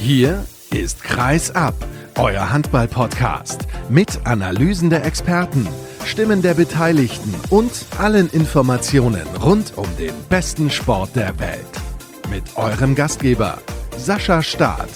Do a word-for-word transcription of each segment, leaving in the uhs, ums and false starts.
Hier ist Kreis ab, euer Handball-Podcast mit Analysen der Experten, Stimmen der Beteiligten und allen Informationen rund um den besten Sport der Welt. Mit eurem Gastgeber Sascha Staat.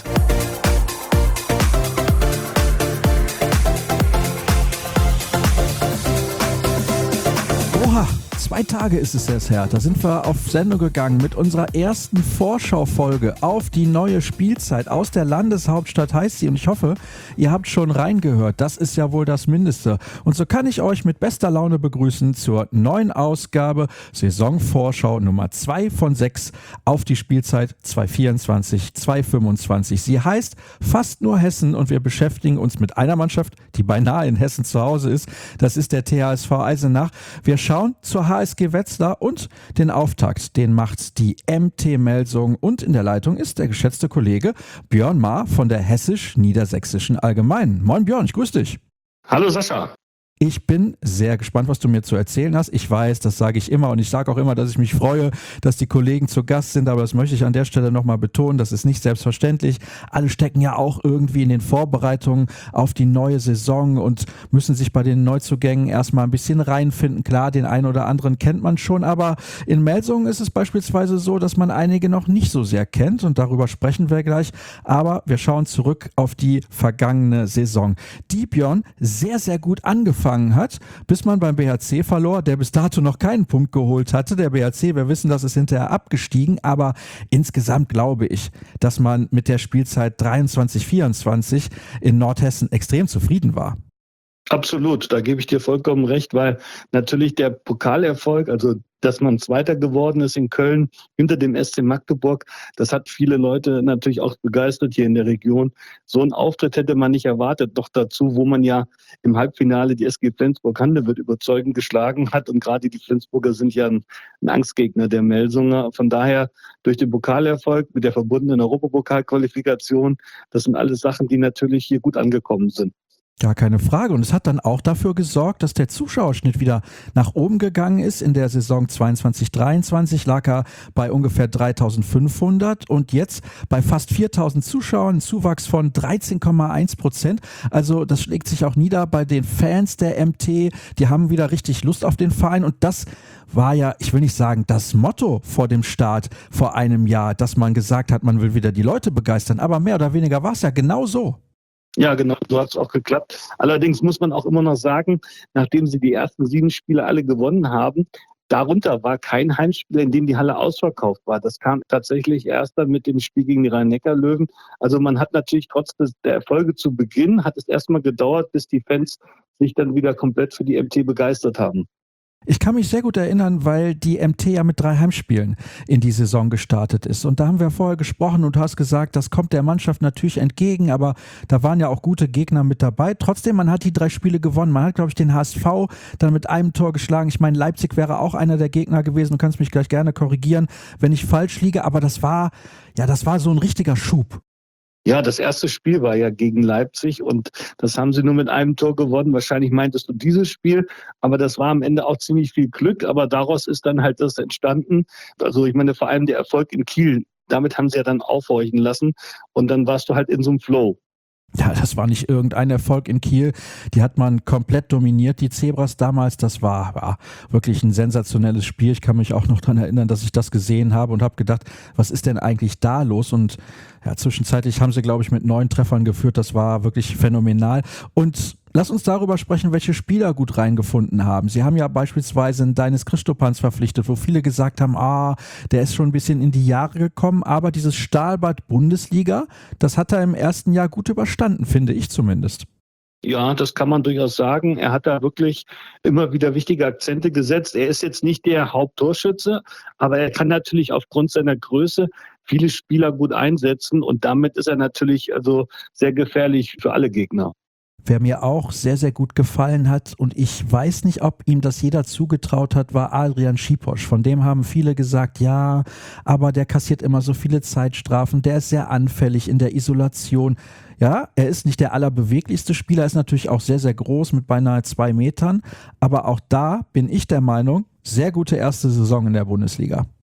Oha, zwei Tage ist es jetzt her. Da sind wir auf Sendung gegangen mit unserer ersten Vorschaufolge auf die neue Spielzeit aus der Landeshauptstadt heißt sie. Und ich hoffe, ihr habt schon reingehört. Das ist ja wohl das Mindeste. Und so kann ich euch mit bester Laune begrüßen zur neuen Ausgabe Saisonvorschau Nummer zwei von sechs auf die Spielzeit zwanzig vierundzwanzig zwanzig fünfundzwanzig. Sie heißt fast nur Hessen und wir beschäftigen uns mit einer Mannschaft, die beinahe in Hessen zu Hause ist. Das ist der T H S V Eisenach. Wir schauen zur H S G Wetzlar und den Auftakt, den macht die M T Melsungen und in der Leitung ist der geschätzte Kollege Björn Maar von der Hessisch-Niedersächsischen Allgemeinen. Moin Björn, ich grüße dich. Hallo Sascha. Ich bin sehr gespannt, was du mir zu erzählen hast. Ich weiß, das sage ich immer und ich sage auch immer, dass ich mich freue, dass die Kollegen zu Gast sind, aber das möchte ich an der Stelle nochmal betonen, das ist nicht selbstverständlich. Alle stecken ja auch irgendwie in den Vorbereitungen auf die neue Saison und müssen sich bei den Neuzugängen erstmal ein bisschen reinfinden. Klar, den einen oder anderen kennt man schon, aber in Melsungen ist es beispielsweise so, dass man einige noch nicht so sehr kennt und darüber sprechen wir gleich. Aber wir schauen zurück auf die vergangene Saison, die Björn sehr, sehr gut angefangen hat, bis man beim B H C verlor, der bis dato noch keinen Punkt geholt hatte. Der B H C, wir wissen, das ist hinterher abgestiegen, aber insgesamt glaube ich, dass man mit der Spielzeit dreiundzwanzig vierundzwanzig in Nordhessen extrem zufrieden war. Absolut, da gebe ich dir vollkommen recht, weil natürlich der Pokalerfolg, also dass man Zweiter geworden ist in Köln hinter dem S C Magdeburg, das hat viele Leute natürlich auch begeistert hier in der Region. So einen Auftritt hätte man nicht erwartet, noch dazu, wo man ja im Halbfinale die S G Flensburg-Handewitt überzeugend geschlagen hat und gerade die Flensburger sind ja ein, ein Angstgegner der Melsunger. Von daher durch den Pokalerfolg mit der verbundenen Europapokalqualifikation, das sind alles Sachen, die natürlich hier gut angekommen sind. Gar keine Frage. Und es hat dann auch dafür gesorgt, dass der Zuschauerschnitt wieder nach oben gegangen ist. In der Saison zweiundzwanzig dreiundzwanzig lag er bei ungefähr dreitausendfünfhundert und jetzt bei fast viertausend Zuschauern, ein Zuwachs von dreizehn Komma eins Prozent. Also das schlägt sich auch nieder bei den Fans der M T. Die haben wieder richtig Lust auf den Verein und das war ja, ich will nicht sagen, das Motto vor dem Start vor einem Jahr, dass man gesagt hat, man will wieder die Leute begeistern. Aber mehr oder weniger war es ja genau so. Ja, genau, so hat es auch geklappt. Allerdings muss man auch immer noch sagen, nachdem sie die ersten sieben Spiele alle gewonnen haben, darunter war kein Heimspiel, in dem die Halle ausverkauft war. Das kam tatsächlich erst dann mit dem Spiel gegen die Rhein-Neckar-Löwen. Also man hat natürlich trotz des, der Erfolge zu Beginn, hat es erstmal gedauert, bis die Fans sich dann wieder komplett für die M T begeistert haben. Ich kann mich sehr gut erinnern, weil die M T ja mit drei Heimspielen in die Saison gestartet ist. Und da haben wir vorher gesprochen und du hast gesagt, das kommt der Mannschaft natürlich entgegen, aber da waren ja auch gute Gegner mit dabei. Trotzdem, man hat die drei Spiele gewonnen. Man hat, glaube ich, den H S V dann mit einem Tor geschlagen. Ich meine, Leipzig wäre auch einer der Gegner gewesen. Du kannst mich gleich gerne korrigieren, wenn ich falsch liege. Aber das war, ja, das war so ein richtiger Schub. Ja, das erste Spiel war ja gegen Leipzig und das haben sie nur mit einem Tor gewonnen. Wahrscheinlich meintest du dieses Spiel, aber das war am Ende auch ziemlich viel Glück, aber daraus ist dann halt das entstanden. Also ich meine, vor allem der Erfolg in Kiel, damit haben sie ja dann aufhorchen lassen und dann warst du halt in so einem Flow. Ja, das war nicht irgendein Erfolg in Kiel. Die hat man komplett dominiert, die Zebras damals. Das war, war wirklich ein sensationelles Spiel. Ich kann mich auch noch daran erinnern, dass ich das gesehen habe und habe gedacht, was ist denn eigentlich da los? Und ja, zwischenzeitlich haben sie, glaube ich, mit neun Treffern geführt. Das war wirklich phänomenal. Und lass uns darüber sprechen, welche Spieler gut reingefunden haben. Sie haben ja beispielsweise einen Denis Christopans verpflichtet, wo viele gesagt haben, ah, der ist schon ein bisschen in die Jahre gekommen, aber dieses Stahlbad Bundesliga, das hat er im ersten Jahr gut überstanden, finde ich zumindest. Ja, das kann man durchaus sagen. Er hat da wirklich immer wieder wichtige Akzente gesetzt. Er ist jetzt nicht der Haupttorschütze, aber er kann natürlich aufgrund seiner Größe viele Spieler gut einsetzen und damit ist er natürlich also sehr gefährlich für alle Gegner. Wer mir auch sehr, sehr gut gefallen hat und ich weiß nicht, ob ihm das jeder zugetraut hat, war Adrian Schiposch. Von dem haben viele gesagt, ja, aber der kassiert immer so viele Zeitstrafen, der ist sehr anfällig in der Isolation. Ja, er ist nicht der allerbeweglichste Spieler, ist natürlich auch sehr, sehr groß mit beinahe zwei Metern, aber auch da bin ich der Meinung, sehr gute erste Saison in der Bundesliga.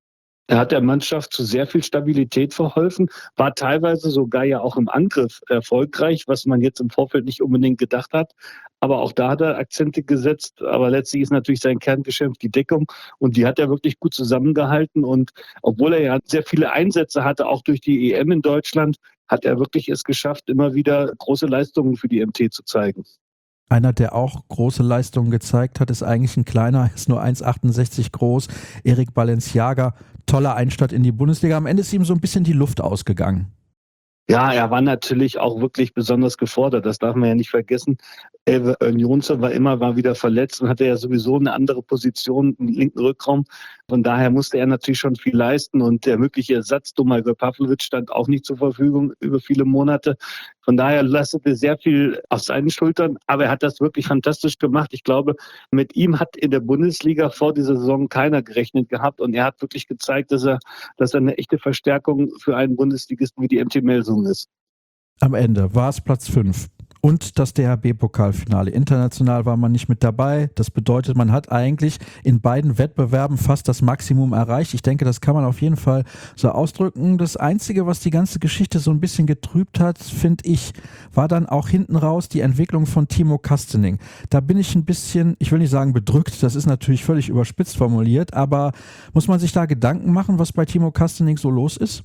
Er hat der Mannschaft zu sehr viel Stabilität verholfen, war teilweise sogar ja auch im Angriff erfolgreich, was man jetzt im Vorfeld nicht unbedingt gedacht hat. Aber auch da hat er Akzente gesetzt. Aber letztlich ist natürlich sein Kerngeschäft die Deckung. Und die hat er wirklich gut zusammengehalten. Und obwohl er ja sehr viele Einsätze hatte, auch durch die E M in Deutschland, hat er wirklich es geschafft, immer wieder große Leistungen für die M T zu zeigen. Einer, der auch große Leistungen gezeigt hat, ist eigentlich ein kleiner, ist nur eins Komma achtundsechzig groß, Eric Balenciaga. Toller Einstand in die Bundesliga. Am Ende ist ihm so ein bisschen die Luft ausgegangen. Ja, er war natürlich auch wirklich besonders gefordert. Das darf man ja nicht vergessen. Elve Jonsson war immer mal wieder verletzt und hatte ja sowieso eine andere Position im linken Rückraum. Von daher musste er natürlich schon viel leisten und der mögliche Ersatz Domagoj Pavlovic stand auch nicht zur Verfügung über viele Monate. Von daher lastete sehr viel auf seinen Schultern, aber er hat das wirklich fantastisch gemacht. Ich glaube, mit ihm hat in der Bundesliga vor dieser Saison keiner gerechnet gehabt und er hat wirklich gezeigt, dass er, dass er eine echte Verstärkung für einen Bundesligisten wie die M T Melsungen ist. Am Ende war es Platz fünf. Und das D H B-Pokalfinale. International war man nicht mit dabei. Das bedeutet, man hat eigentlich in beiden Wettbewerben fast das Maximum erreicht. Ich denke, das kann man auf jeden Fall so ausdrücken. Das Einzige, was die ganze Geschichte so ein bisschen getrübt hat, finde ich, war dann auch hinten raus die Entwicklung von Timo Kastening. Da bin ich ein bisschen, ich will nicht sagen bedrückt, das ist natürlich völlig überspitzt formuliert, aber muss man sich da Gedanken machen, was bei Timo Kastening so los ist?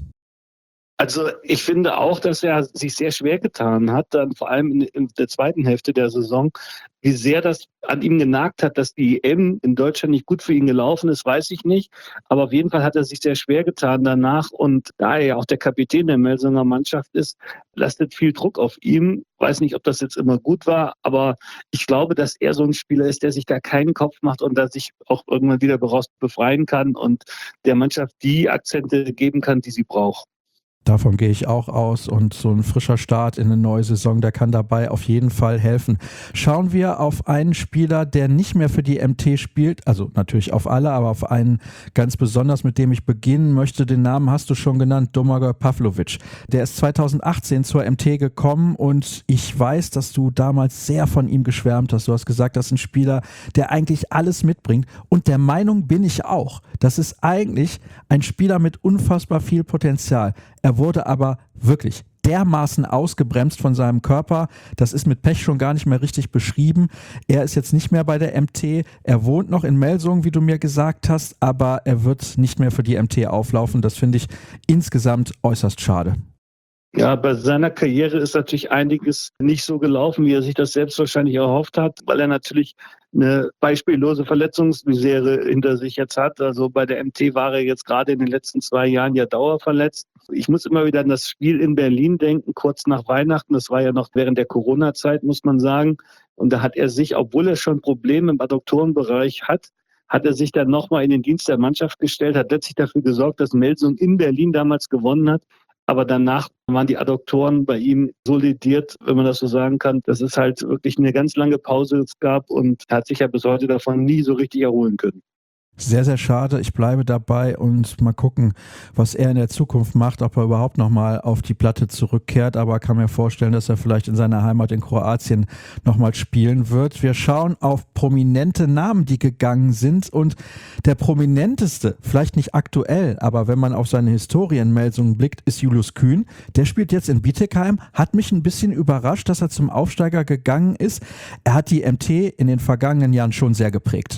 Also ich finde auch, dass er sich sehr schwer getan hat, dann vor allem in, in der zweiten Hälfte der Saison. Wie sehr das an ihm genagt hat, dass die E M in Deutschland nicht gut für ihn gelaufen ist, weiß ich nicht. Aber auf jeden Fall hat er sich sehr schwer getan danach. Und da er ja auch der Kapitän der Melsunger Mannschaft ist, lastet viel Druck auf ihm. Weiß nicht, ob das jetzt immer gut war, aber ich glaube, dass er so ein Spieler ist, der sich da keinen Kopf macht und da sich auch irgendwann wieder daraus befreien kann und der Mannschaft die Akzente geben kann, die sie braucht. Davon gehe ich auch aus und so ein frischer Start in eine neue Saison, der kann dabei auf jeden Fall helfen. Schauen wir auf einen Spieler, der nicht mehr für die M T spielt, also natürlich auf alle, aber auf einen ganz besonders, mit dem ich beginnen möchte. Den Namen hast du schon genannt, Domagoj Pavlovic. Der ist zweitausendachtzehn zur M T gekommen und ich weiß, dass du damals sehr von ihm geschwärmt hast. Du hast gesagt, das ist ein Spieler, der eigentlich alles mitbringt und der Meinung bin ich auch. Das ist eigentlich ein Spieler mit unfassbar viel Potenzial. Er wurde aber wirklich dermaßen ausgebremst von seinem Körper. Das ist mit Pech schon gar nicht mehr richtig beschrieben. Er ist jetzt nicht mehr bei der M T. Er wohnt noch in Melsungen, wie du mir gesagt hast, aber er wird nicht mehr für die M T auflaufen. Das finde ich insgesamt äußerst schade. Ja, bei seiner Karriere ist natürlich einiges nicht so gelaufen, wie er sich das selbst wahrscheinlich erhofft hat, weil er natürlich eine beispiellose Verletzungsmisere hinter sich jetzt hat. Also bei der M T war er jetzt gerade in den letzten zwei Jahren ja dauerverletzt. Ich muss immer wieder an das Spiel in Berlin denken, kurz nach Weihnachten. Das war ja noch während der Corona-Zeit, muss man sagen. Und da hat er sich, obwohl er schon Probleme im Adduktorenbereich hat, hat er sich dann nochmal in den Dienst der Mannschaft gestellt, hat letztlich dafür gesorgt, dass Melsungen in Berlin damals gewonnen hat. Aber danach waren die Adduktoren bei ihm solidiert, wenn man das so sagen kann, dass es halt wirklich eine ganz lange Pause gab und er hat sich ja bis heute davon nie so richtig erholen können. Sehr, sehr schade. Ich bleibe dabei und mal gucken, was er in der Zukunft macht, ob er überhaupt nochmal auf die Platte zurückkehrt. Aber kann mir vorstellen, dass er vielleicht in seiner Heimat in Kroatien nochmal spielen wird. Wir schauen auf prominente Namen, die gegangen sind. Und der prominenteste, vielleicht nicht aktuell, aber wenn man auf seine Historie in Melsungen blickt, ist Julius Kühn. Der spielt jetzt in Bietigheim. Hat mich ein bisschen überrascht, dass er zum Aufsteiger gegangen ist. Er hat die M T in den vergangenen Jahren schon sehr geprägt.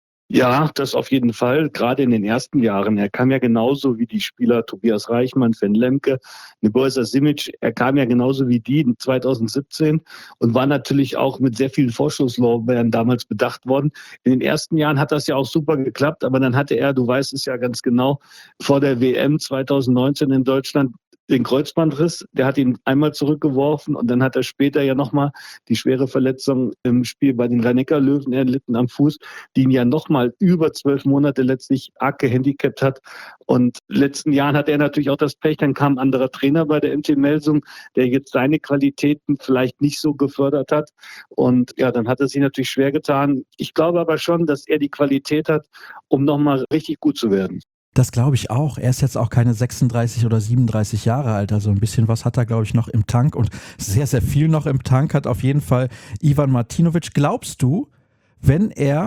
Ja, das auf jeden Fall, gerade in den ersten Jahren. Er kam ja genauso wie die Spieler Tobias Reichmann, Sven Lemke, Nebojša Simic. Er kam ja genauso wie die in zweitausendsiebzehn und war natürlich auch mit sehr vielen Vorschusslorbeeren damals bedacht worden. In den ersten Jahren hat das ja auch super geklappt, aber dann hatte er, du weißt es ja ganz genau, vor der W M zweitausendneunzehn in Deutschland den Kreuzbandriss, der hat ihn einmal zurückgeworfen und dann hat er später ja nochmal die schwere Verletzung im Spiel bei den Rhein-Neckar-Löwen erlitten am Fuß, die ihn ja nochmal über zwölf Monate letztlich arg gehandicapt hat. Und in den letzten Jahren hat er natürlich auch das Pech, dann kam ein anderer Trainer bei der M T Melsungen, der jetzt seine Qualitäten vielleicht nicht so gefördert hat. Und ja, dann hat er sich natürlich schwer getan. Ich glaube aber schon, dass er die Qualität hat, um nochmal richtig gut zu werden. Das glaube ich auch. Er ist jetzt auch keine sechsunddreißig oder siebenunddreißig Jahre alt. Also ein bisschen was hat er, glaube ich, noch im Tank. Und sehr, sehr viel noch im Tank hat auf jeden Fall Ivan Martinovic. Glaubst du, wenn er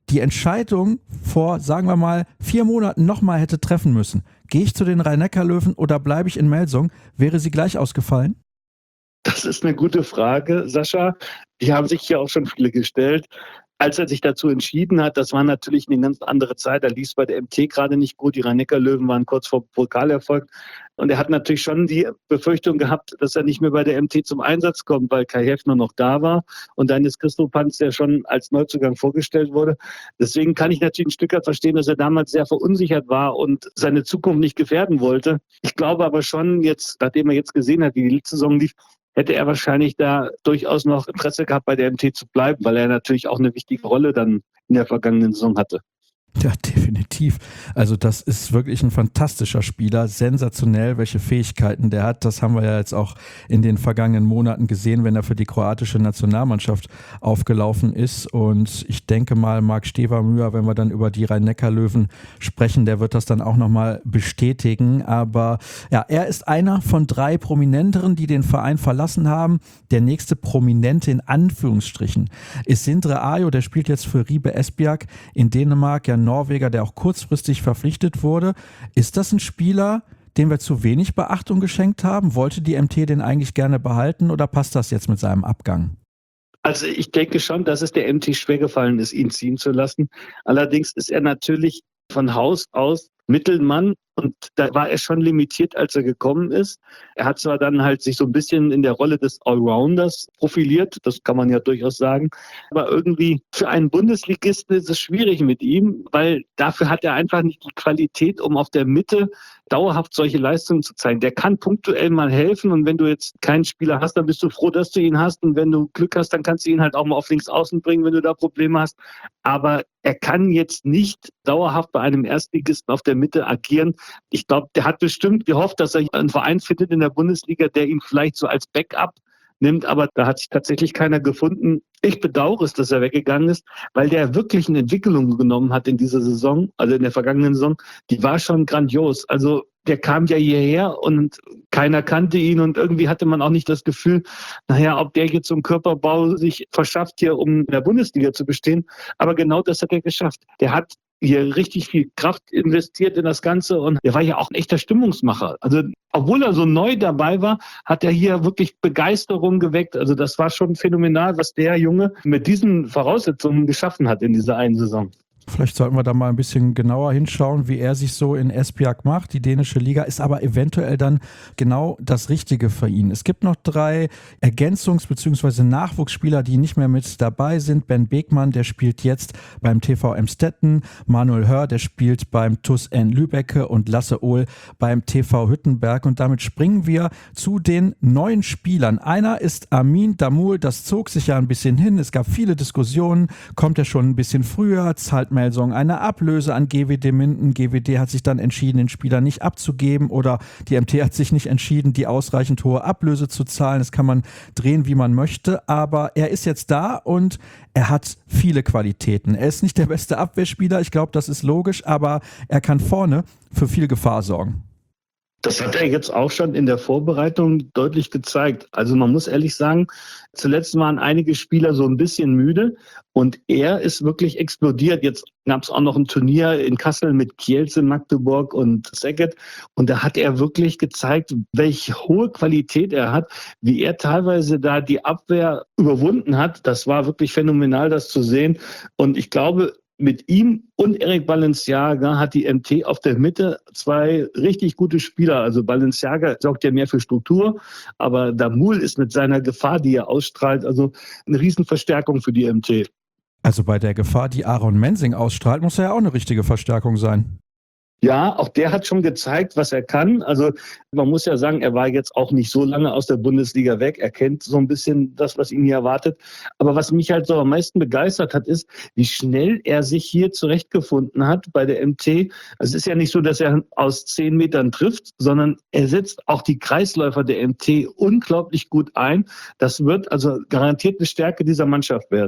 die Entscheidung vor, sagen wir mal, vier Monaten nochmal hätte treffen müssen, gehe ich zu den Rhein-Neckar-Löwen oder bleibe ich in Melsung, wäre sie gleich ausgefallen? Das ist eine gute Frage, Sascha. Die haben sich ja auch schon viele gestellt. Als er sich dazu entschieden hat, das war natürlich eine ganz andere Zeit. Da lief es bei der M T gerade nicht gut. Die Rhein-Neckar-Löwen waren kurz vor Pokalerfolg. Und er hat natürlich schon die Befürchtung gehabt, dass er nicht mehr bei der M T zum Einsatz kommt, weil Kai Heffner noch da war und dann ist Christo Panz, der schon als Neuzugang vorgestellt wurde. Deswegen kann ich natürlich ein Stück weit verstehen, dass er damals sehr verunsichert war und seine Zukunft nicht gefährden wollte. Ich glaube aber schon jetzt, nachdem er jetzt gesehen hat, wie die letzte Saison lief, hätte er wahrscheinlich da durchaus noch Interesse gehabt, bei der M T zu bleiben, weil er natürlich auch eine wichtige Rolle dann in der vergangenen Saison hatte. Ja, definitiv. Also das ist wirklich ein fantastischer Spieler, sensationell, welche Fähigkeiten der hat. Das haben wir ja jetzt auch in den vergangenen Monaten gesehen, wenn er für die kroatische Nationalmannschaft aufgelaufen ist. Und ich denke mal, Marc Stevermüher, wenn wir dann über die Rhein-Neckar-Löwen sprechen, der wird das dann auch nochmal bestätigen. Aber ja, er ist einer von drei Prominenteren, die den Verein verlassen haben. Der nächste Prominente in Anführungsstrichen ist Sindre Ajo, der spielt jetzt für Ribe Esbjerg in Dänemark, ja Norweger, der auch kurzfristig verpflichtet wurde. Ist das ein Spieler, dem wir zu wenig Beachtung geschenkt haben? Wollte die M T den eigentlich gerne behalten oder passt das jetzt mit seinem Abgang? Also ich denke schon, dass es der M T schwergefallen ist, ihn ziehen zu lassen. Allerdings ist er natürlich von Haus aus Mittelmann und da war er schon limitiert, als er gekommen ist. Er hat zwar dann halt sich so ein bisschen in der Rolle des Allrounders profiliert, das kann man ja durchaus sagen, aber irgendwie für einen Bundesligisten ist es schwierig mit ihm, weil dafür hat er einfach nicht die Qualität, um auf der Mitte dauerhaft solche Leistungen zu zeigen. Der kann punktuell mal helfen und wenn du jetzt keinen Spieler hast, dann bist du froh, dass du ihn hast und wenn du Glück hast, dann kannst du ihn halt auch mal auf links außen bringen, wenn du da Probleme hast. Aber er kann jetzt nicht dauerhaft bei einem Erstligisten auf der Mitte agieren. Ich glaube, der hat bestimmt gehofft, dass er einen Verein findet in der Bundesliga, der ihn vielleicht so als Backup nimmt, aber da hat sich tatsächlich keiner gefunden. Ich bedauere es, dass er weggegangen ist, weil der wirklich eine Entwicklung genommen hat in dieser Saison, also in der vergangenen Saison. Die war schon grandios. Also der kam ja hierher und keiner kannte ihn und irgendwie hatte man auch nicht das Gefühl, naja, ob der jetzt so einen Körperbau sich verschafft hier, um in der Bundesliga zu bestehen. Aber genau das hat er geschafft. Der hat hier richtig viel Kraft investiert in das Ganze und er war ja auch ein echter Stimmungsmacher. Also obwohl er so neu dabei war, hat er hier wirklich Begeisterung geweckt. Also das war schon phänomenal, was der Junge mit diesen Voraussetzungen geschaffen hat in dieser einen Saison. Vielleicht sollten wir da mal ein bisschen genauer hinschauen, wie er sich so in Esbjerg macht. Die dänische Liga ist aber eventuell dann genau das Richtige für ihn. Es gibt noch drei Ergänzungs- bzw. Nachwuchsspieler, die nicht mehr mit dabei sind. Ben Beekmann, der spielt jetzt beim T V Emstetten. Manuel Hör, der spielt beim T U S N Lübbecke und Lasse Ohl beim T V Hüttenberg. Und damit springen wir zu den neuen Spielern. Einer ist Amin Damul, das zog sich ja ein bisschen hin. Es gab viele Diskussionen. Kommt er schon ein bisschen früher? Zahlt Melsung eine Ablöse an G W D Minden. G W D hat sich dann entschieden, den Spieler nicht abzugeben oder die M T hat sich nicht entschieden, die ausreichend hohe Ablöse zu zahlen. Das kann man drehen, wie man möchte, aber er ist jetzt da und er hat viele Qualitäten. Er ist nicht der beste Abwehrspieler, ich glaube, das ist logisch, aber er kann vorne für viel Gefahr sorgen. Das hat er jetzt auch schon in der Vorbereitung deutlich gezeigt. Also man muss ehrlich sagen, zuletzt waren einige Spieler so ein bisschen müde und er ist wirklich explodiert. Jetzt gab es auch noch ein Turnier in Kassel mit Kielce, Magdeburg und Szeged und da hat er wirklich gezeigt, welche hohe Qualität er hat, wie er teilweise da die Abwehr überwunden hat. Das war wirklich phänomenal, das zu sehen und ich glaube, mit ihm und Eric Balenciaga hat die M T auf der Mitte zwei richtig gute Spieler. Also Balenciaga sorgt ja mehr für Struktur, aber Damul ist mit seiner Gefahr, die er ausstrahlt, also eine Riesenverstärkung für die M T. Also bei der Gefahr, die Aaron Mensing ausstrahlt, muss er ja auch eine richtige Verstärkung sein. Ja, auch der hat schon gezeigt, was er kann. Also man muss ja sagen, er war jetzt auch nicht so lange aus der Bundesliga weg. Er kennt so ein bisschen das, was ihn hier erwartet. Aber was mich halt so am meisten begeistert hat, ist, wie schnell er sich hier zurechtgefunden hat bei der M T. Es ist ja nicht so, dass er aus zehn Metern trifft, sondern er setzt auch die Kreisläufer der M T unglaublich gut ein. Das wird also garantiert eine Stärke dieser Mannschaft werden.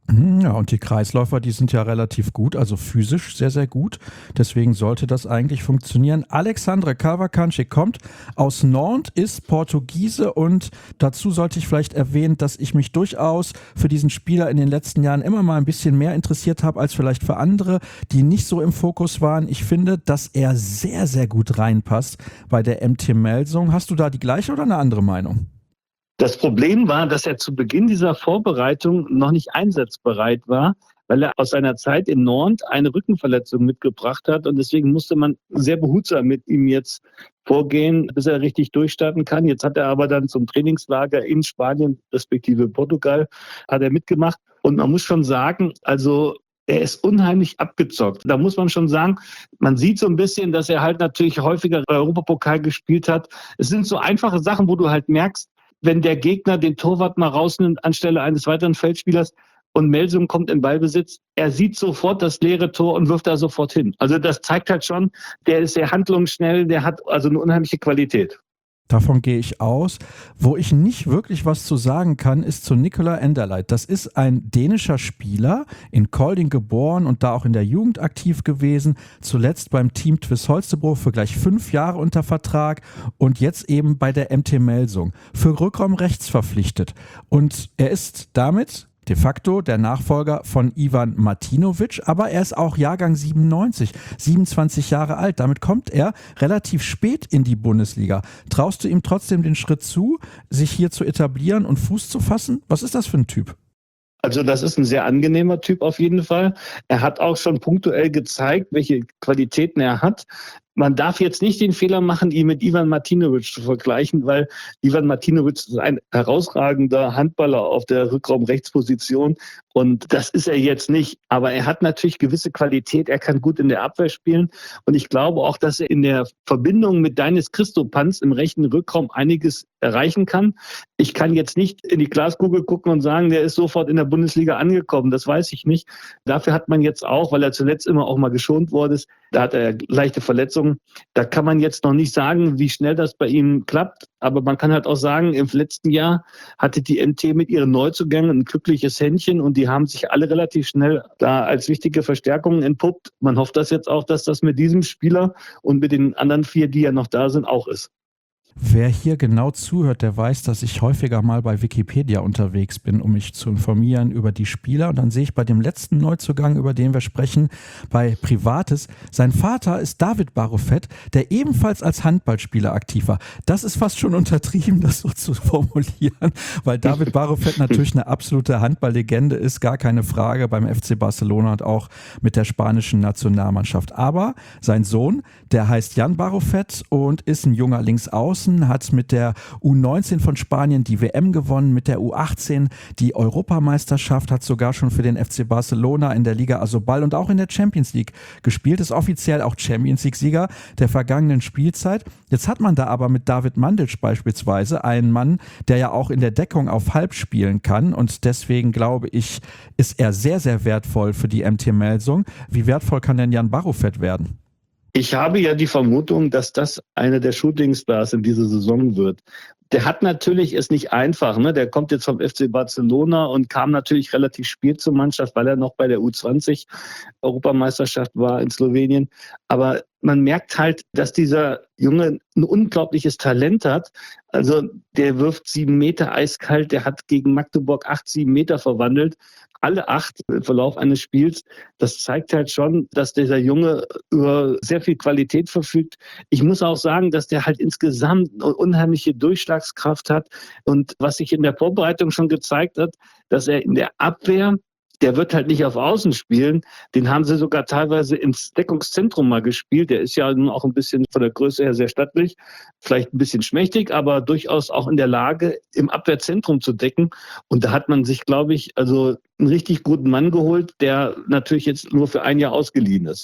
Ja, und die Kreisläufer, die sind ja relativ gut, also physisch sehr, sehr gut. Deswegen sollte das eigentlich funktionieren. Alexandre Cavalcanti kommt aus Nantes, ist Portugiese und dazu sollte ich vielleicht erwähnen, dass ich mich durchaus für diesen Spieler in den letzten Jahren immer mal ein bisschen mehr interessiert habe als vielleicht für andere, die nicht so im Fokus waren. Ich finde, dass er sehr, sehr gut reinpasst bei der M T Melsung. Hast du da die gleiche oder eine andere Meinung? Das Problem war, dass er zu Beginn dieser Vorbereitung noch nicht einsatzbereit war, weil er aus seiner Zeit in Nantes eine Rückenverletzung mitgebracht hat. Und deswegen musste man sehr behutsam mit ihm jetzt vorgehen, bis er richtig durchstarten kann. Jetzt hat er aber dann zum Trainingslager in Spanien, respektive Portugal, hat er mitgemacht. Und man muss schon sagen, also er ist unheimlich abgezockt. Da muss man schon sagen, man sieht so ein bisschen, dass er halt natürlich häufiger Europapokal gespielt hat. Es sind so einfache Sachen, wo du halt merkst, wenn der Gegner den Torwart mal rausnimmt anstelle eines weiteren Feldspielers und Melsung kommt in Ballbesitz, er sieht sofort das leere Tor und wirft da sofort hin. Also das zeigt halt schon, der ist sehr handlungsschnell, der hat also eine unheimliche Qualität. Davon gehe ich aus. Wo ich nicht wirklich was zu sagen kann, ist zu Nicola Enderleit. Das ist ein dänischer Spieler, in Kolding geboren und da auch in der Jugend aktiv gewesen. Zuletzt beim Team TuS Holstebro für gleich fünf Jahre unter Vertrag und jetzt eben bei der M T Melsung für Rückraum rechts verpflichtet. Und er ist damit de facto der Nachfolger von Ivan Martinovic, aber er ist auch Jahrgang siebenundneunzig, siebenundzwanzig Jahre alt. Damit kommt er relativ spät in die Bundesliga. Traust du ihm trotzdem den Schritt zu, sich hier zu etablieren und Fuß zu fassen? Was ist das für ein Typ? Also das ist ein sehr angenehmer Typ auf jeden Fall. Er hat auch schon punktuell gezeigt, welche Qualitäten er hat. Man darf jetzt nicht den Fehler machen, ihn mit Ivan Martinovic zu vergleichen, weil Ivan Martinovic ist ein herausragender Handballer auf der Rückraum-Rechtsposition und das ist er jetzt nicht. Aber er hat natürlich gewisse Qualität, er kann gut in der Abwehr spielen und ich glaube auch, dass er in der Verbindung mit Denis Christopanz im rechten Rückraum einiges erreichen kann. Ich kann jetzt nicht in die Glaskugel gucken und sagen, der ist sofort in der Bundesliga angekommen, das weiß ich nicht. Dafür hat man jetzt auch, weil er zuletzt immer auch mal geschont worden ist, da hat er leichte Verletzungen. Da kann man jetzt noch nicht sagen, wie schnell das bei ihm klappt. Aber man kann halt auch sagen, im letzten Jahr hatte die M T mit ihren Neuzugängen ein glückliches Händchen und die haben sich alle relativ schnell da als wichtige Verstärkungen entpuppt. Man hofft das jetzt auch, dass das mit diesem Spieler und mit den anderen vier, die ja noch da sind, auch ist. Wer hier genau zuhört, der weiß, dass ich häufiger mal bei Wikipedia unterwegs bin, um mich zu informieren über die Spieler. Und dann sehe ich bei dem letzten Neuzugang, über den wir sprechen, bei Privates, sein Vater ist David Barofet, der ebenfalls als Handballspieler aktiv war. Das ist fast schon untertrieben, das so zu formulieren, weil David Barofet natürlich eine absolute Handballlegende ist, gar keine Frage, beim F C Barcelona und auch mit der spanischen Nationalmannschaft. Aber sein Sohn, der heißt Jan Barofet und ist ein junger Linksaußen, hat mit der U neunzehn von Spanien die W M gewonnen, mit der U achtzehn die Europameisterschaft, hat sogar schon für den F C Barcelona in der Liga Asobal und auch in der Champions League gespielt, ist offiziell auch Champions League-Sieger der vergangenen Spielzeit. Jetzt hat man da aber mit David Mandic beispielsweise einen Mann, der ja auch in der Deckung auf Halb spielen kann und deswegen glaube ich, ist er sehr, sehr wertvoll für die M T Melsung. Wie wertvoll kann denn Jan Barofet werden? Ich habe ja die Vermutung, dass das eine der Shootingstars in dieser Saison wird. Der hat natürlich es nicht einfach, ne? Der kommt jetzt vom F C Barcelona und kam natürlich relativ spät zur Mannschaft, weil er noch bei der U zwanzig Europameisterschaft war in Slowenien. Aber man merkt halt, dass dieser Junge ein unglaubliches Talent hat. Also der wirft sieben Meter eiskalt, der hat gegen Magdeburg acht, sieben Meter verwandelt. Alle acht im Verlauf eines Spiels. Das zeigt halt schon, dass dieser Junge über sehr viel Qualität verfügt. Ich muss auch sagen, dass der halt insgesamt eine unheimliche Durchschlagskraft hat. Und was sich in der Vorbereitung schon gezeigt hat, dass er in der Abwehr, der wird halt nicht auf Außen spielen. Den haben sie sogar teilweise ins Deckungszentrum mal gespielt. Der ist ja nun auch ein bisschen von der Größe her sehr stattlich, vielleicht ein bisschen schmächtig, aber durchaus auch in der Lage, im Abwehrzentrum zu decken. Und da hat man sich, glaube ich, also einen richtig guten Mann geholt, der natürlich jetzt nur für ein Jahr ausgeliehen ist.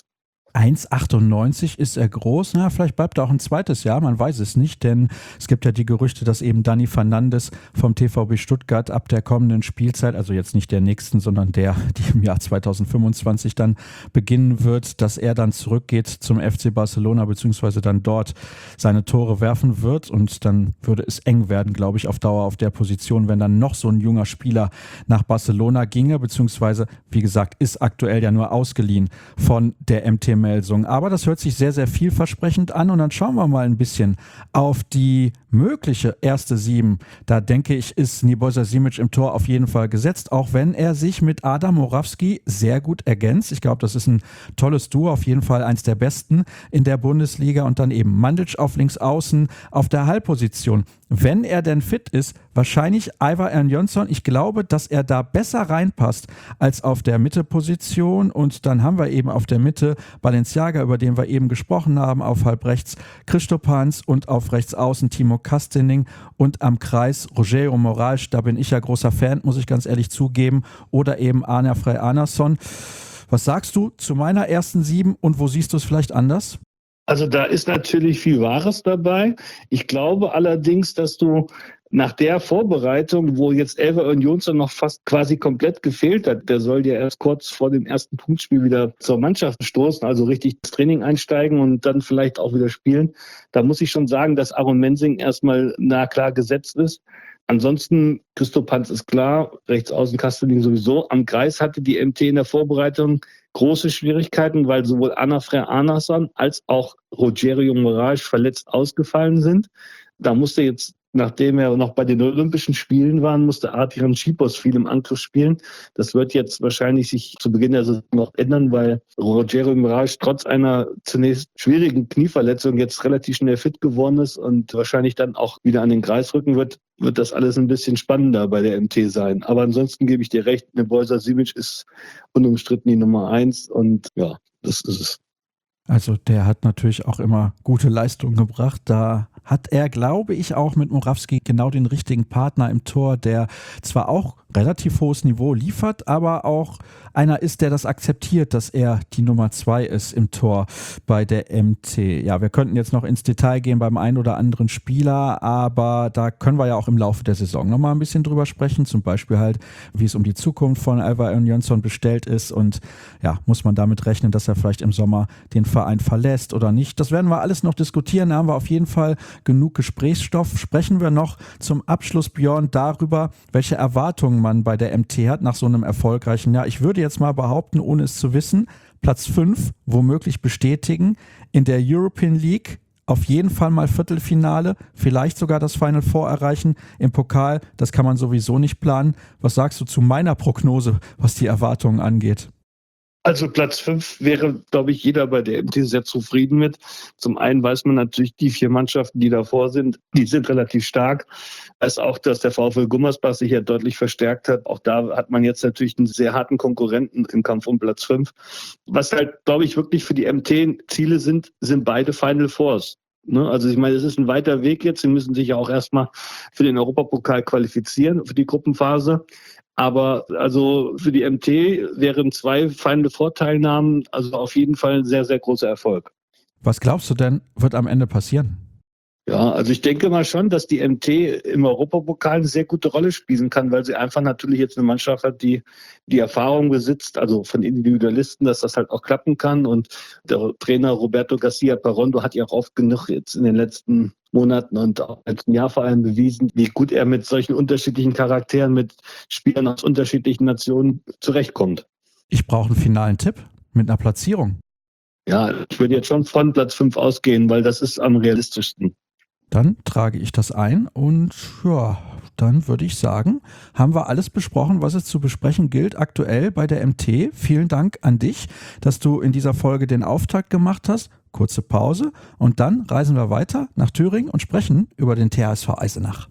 eins Komma achtundneunzig ist er groß. Na, vielleicht bleibt er auch ein zweites Jahr, man weiß es nicht, denn es gibt ja die Gerüchte, dass eben Dani Fernandes vom T V B Stuttgart ab der kommenden Spielzeit, also jetzt nicht der nächsten, sondern der, die im Jahr zweitausendfünfundzwanzig dann beginnen wird, dass er dann zurückgeht zum F C Barcelona, beziehungsweise dann dort seine Tore werfen wird, und dann würde es eng werden, glaube ich, auf Dauer auf der Position, wenn dann noch so ein junger Spieler nach Barcelona ginge, beziehungsweise, wie gesagt, ist aktuell ja nur ausgeliehen von der M T Melsung. Aber das hört sich sehr, sehr vielversprechend an, und dann schauen wir mal ein bisschen auf die mögliche erste Sieben. Da denke ich, ist Nebojša Simić im Tor auf jeden Fall gesetzt, auch wenn er sich mit Adam Morawski sehr gut ergänzt. Ich glaube, das ist ein tolles Duo, auf jeden Fall eins der besten in der Bundesliga, und dann eben Mandić auf links außen auf der Halbposition. Wenn er denn fit ist, wahrscheinlich Ivar Örnjonsson. Ich glaube, dass er da besser reinpasst als auf der Mitteposition, und dann haben wir eben auf der Mitte Balenciaga, über den wir eben gesprochen haben, auf halb rechts Krištopáns und auf rechts außen Timo Kastening und am Kreis Rogério Moraes. Da bin ich ja großer Fan, muss ich ganz ehrlich zugeben, oder eben Arnar Frey Arnarsson. Was sagst du zu meiner ersten Sieben, und wo siehst du es vielleicht anders? Also da ist natürlich viel Wahres dabei. Ich glaube allerdings, dass du nach der Vorbereitung, wo jetzt Ivar Örnjonsson noch fast quasi komplett gefehlt hat, der soll ja erst kurz vor dem ersten Punktspiel wieder zur Mannschaft stoßen, also richtig ins Training einsteigen und dann vielleicht auch wieder spielen. Da muss ich schon sagen, dass Aron Mensing erstmal na klar gesetzt ist. Ansonsten, Krištopáns ist klar, rechts außen Kastening sowieso. Am Kreis hatte die M T in der Vorbereitung große Schwierigkeiten, weil sowohl Arnar Frey Arnarsson als auch Rogério Moraes verletzt ausgefallen sind. Da musste jetzt, nachdem er noch bei den Olympischen Spielen war, musste Artyom Schippos viel im Angriff spielen. Das wird jetzt wahrscheinlich sich zu Beginn der Saison noch ändern, weil Rogério Moraes trotz einer zunächst schwierigen Knieverletzung jetzt relativ schnell fit geworden ist und wahrscheinlich dann auch wieder an den Kreis rücken wird. Wird das alles ein bisschen spannender bei der M T sein. Aber ansonsten gebe ich dir recht, Nebojša Simić ist unumstritten die Nummer eins, und ja, das ist es. Also der hat natürlich auch immer gute Leistungen gebracht. Da hat er, glaube ich, auch mit Morawski genau den richtigen Partner im Tor, der zwar auch relativ hohes Niveau liefert, aber auch einer ist, der das akzeptiert, dass er die Nummer zwei ist im Tor bei der M T. Ja, wir könnten jetzt noch ins Detail gehen beim einen oder anderen Spieler, aber da können wir ja auch im Laufe der Saison nochmal ein bisschen drüber sprechen, zum Beispiel halt, wie es um die Zukunft von Ivar Örnjonsson bestellt ist, und ja, muss man damit rechnen, dass er vielleicht im Sommer den Verein verlässt oder nicht. Das werden wir alles noch diskutieren, da haben wir auf jeden Fall genug Gesprächsstoff. Sprechen wir noch zum Abschluss, Björn, darüber, welche Erwartungen man bei der M T hat nach so einem erfolgreichen Jahr. Ich würde jetzt mal behaupten, ohne es zu wissen, Platz fünf womöglich bestätigen, in der European League auf jeden Fall mal Viertelfinale, vielleicht sogar das Final Four erreichen. Im Pokal, das kann man sowieso nicht planen. Was sagst du zu meiner Prognose, was die Erwartungen angeht? Also Platz fünf wäre, glaube ich, jeder bei der M T sehr zufrieden mit. Zum einen weiß man natürlich, die vier Mannschaften, die davor sind, die sind relativ stark. Weiß auch, dass der VfL Gummersbach sich ja deutlich verstärkt hat. Auch da hat man jetzt natürlich einen sehr harten Konkurrenten im Kampf um Platz fünf. Was halt, glaube ich, wirklich für die M T Ziele sind, sind beide Final Fours. Also ich meine, es ist ein weiter Weg jetzt. Sie müssen sich ja auch erstmal für den Europapokal qualifizieren, für die Gruppenphase. Aber also für die M T wären zwei Final Four Teilnahmen also auf jeden Fall ein sehr, sehr großer Erfolg. Was glaubst du denn, wird am Ende passieren? Ja, also ich denke mal schon, dass die M T im Europapokal eine sehr gute Rolle spielen kann, weil sie einfach natürlich jetzt eine Mannschaft hat, die die Erfahrung besitzt, also von Individualisten, dass das halt auch klappen kann. Und der Trainer Roberto Garcia Parrondo hat ja auch oft genug jetzt in den letzten Monaten und auch im letzten Jahr vor allem bewiesen, wie gut er mit solchen unterschiedlichen Charakteren, mit Spielern aus unterschiedlichen Nationen zurechtkommt. Ich brauche einen finalen Tipp mit einer Platzierung. Ja, ich würde jetzt schon von Platz fünf ausgehen, weil das ist am realistischsten. Dann trage ich das ein, und ja, dann würde ich sagen, haben wir alles besprochen, was es zu besprechen gilt aktuell bei der M T. Vielen Dank an dich, dass du in dieser Folge den Auftakt gemacht hast. Kurze Pause, und dann reisen wir weiter nach Thüringen und sprechen über den T H S V Eisenach.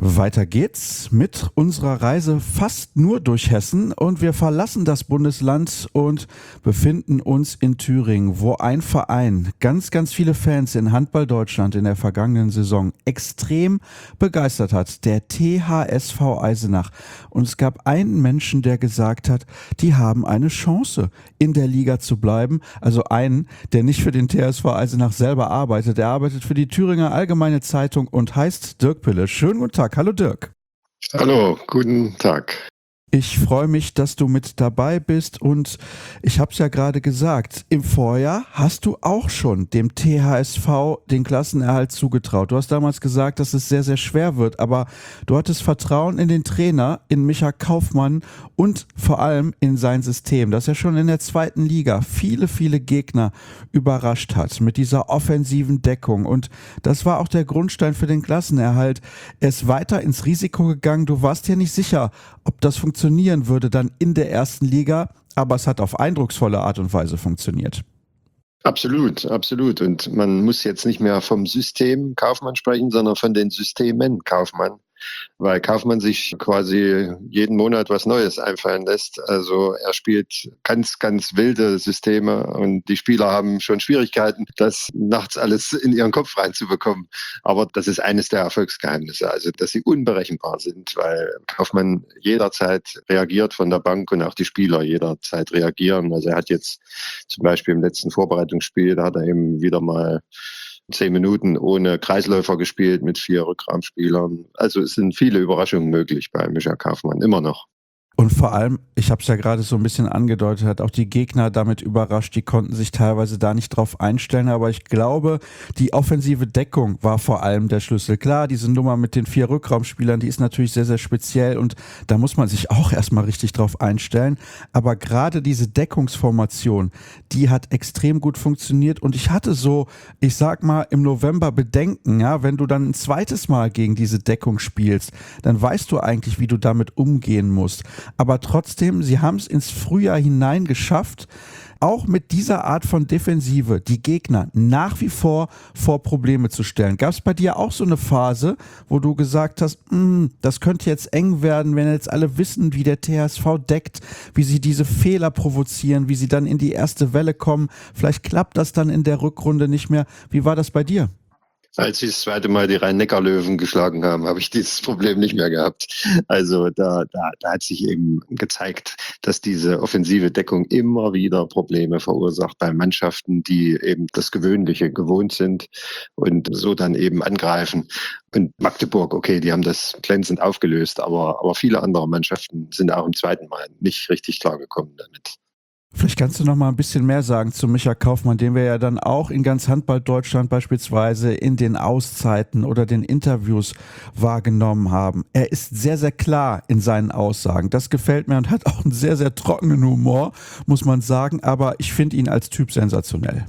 Weiter geht's mit unserer Reise fast nur durch Hessen und wir verlassen das Bundesland und befinden uns in Thüringen, wo ein Verein ganz, ganz viele Fans in Handball Deutschland in der vergangenen Saison extrem begeistert hat, der T H S V Eisenach. Und es gab einen Menschen, der gesagt hat, die haben eine Chance, in der Liga zu bleiben. Also einen, der nicht für den T H S V Eisenach selber arbeitet. Er arbeitet für die Thüringer Allgemeine Zeitung und heißt Dirk Pille. Schönen guten Tag. Hallo Dirk. Hallo, guten Tag. Ich freue mich, dass du mit dabei bist und ich habe es ja gerade gesagt, im Vorjahr hast du auch schon dem T H S V den Klassenerhalt zugetraut. Du hast damals gesagt, dass es sehr, sehr schwer wird, aber du hattest Vertrauen in den Trainer, in Micha Kaufmann und vor allem in sein System, das er schon in der zweiten Liga viele, viele Gegner überrascht hat mit dieser offensiven Deckung. Und das war auch der Grundstein für den Klassenerhalt. Er ist weiter ins Risiko gegangen. Du warst ja nicht sicher, ob das funktionieren würde dann in der ersten Liga, aber es hat auf eindrucksvolle Art und Weise funktioniert. Absolut, absolut. Und man muss jetzt nicht mehr vom System Kaufmann sprechen, sondern von den Systemen Kaufmann, weil Kaufmann sich quasi jeden Monat was Neues einfallen lässt. Also er spielt ganz, ganz wilde Systeme und die Spieler haben schon Schwierigkeiten, das nachts alles in ihren Kopf reinzubekommen. Aber das ist eines der Erfolgsgeheimnisse, also dass sie unberechenbar sind, weil Kaufmann jederzeit reagiert von der Bank und auch die Spieler jederzeit reagieren. Also er hat jetzt zum Beispiel im letzten Vorbereitungsspiel, da hat er eben wieder mal zehn Minuten ohne Kreisläufer gespielt mit vier Rückraumspielern. Also es sind viele Überraschungen möglich bei Micha Kaufmann, immer noch. Und vor allem, ich habe es ja gerade so ein bisschen angedeutet, hat auch die Gegner damit überrascht, die konnten sich teilweise da nicht drauf einstellen, aber ich glaube, die offensive Deckung war vor allem der Schlüssel. Klar, diese Nummer mit den vier Rückraumspielern, die ist natürlich sehr, sehr speziell und da muss man sich auch erstmal richtig drauf einstellen, aber gerade diese Deckungsformation, die hat extrem gut funktioniert und ich hatte so, ich sag mal, im November Bedenken, ja, wenn du dann ein zweites Mal gegen diese Deckung spielst, dann weißt du eigentlich, wie du damit umgehen musst. Aber trotzdem, sie haben es ins Frühjahr hinein geschafft, auch mit dieser Art von Defensive die Gegner nach wie vor vor Probleme zu stellen. Gab es bei dir auch so eine Phase, wo du gesagt hast, das könnte jetzt eng werden, wenn jetzt alle wissen, wie der T H S V deckt, wie sie diese Fehler provozieren, wie sie dann in die erste Welle kommen. Vielleicht klappt das dann in der Rückrunde nicht mehr. Wie war das bei dir? Als sie das zweite Mal die Rhein-Neckar-Löwen geschlagen haben, habe ich dieses Problem nicht mehr gehabt. Also da, da, da hat sich eben gezeigt, dass diese offensive Deckung immer wieder Probleme verursacht bei Mannschaften, die eben das Gewöhnliche gewohnt sind und so dann eben angreifen. Und Magdeburg, okay, die haben das glänzend aufgelöst, aber, aber viele andere Mannschaften sind auch im zweiten Mal nicht richtig klargekommen damit. Vielleicht kannst du noch mal ein bisschen mehr sagen zu Micha Kaufmann, den wir ja dann auch in ganz Handball Deutschland beispielsweise in den Auszeiten oder den Interviews wahrgenommen haben. Er ist sehr, sehr klar in seinen Aussagen. Das gefällt mir und hat auch einen sehr, sehr trockenen Humor, muss man sagen. Aber ich finde ihn als Typ sensationell.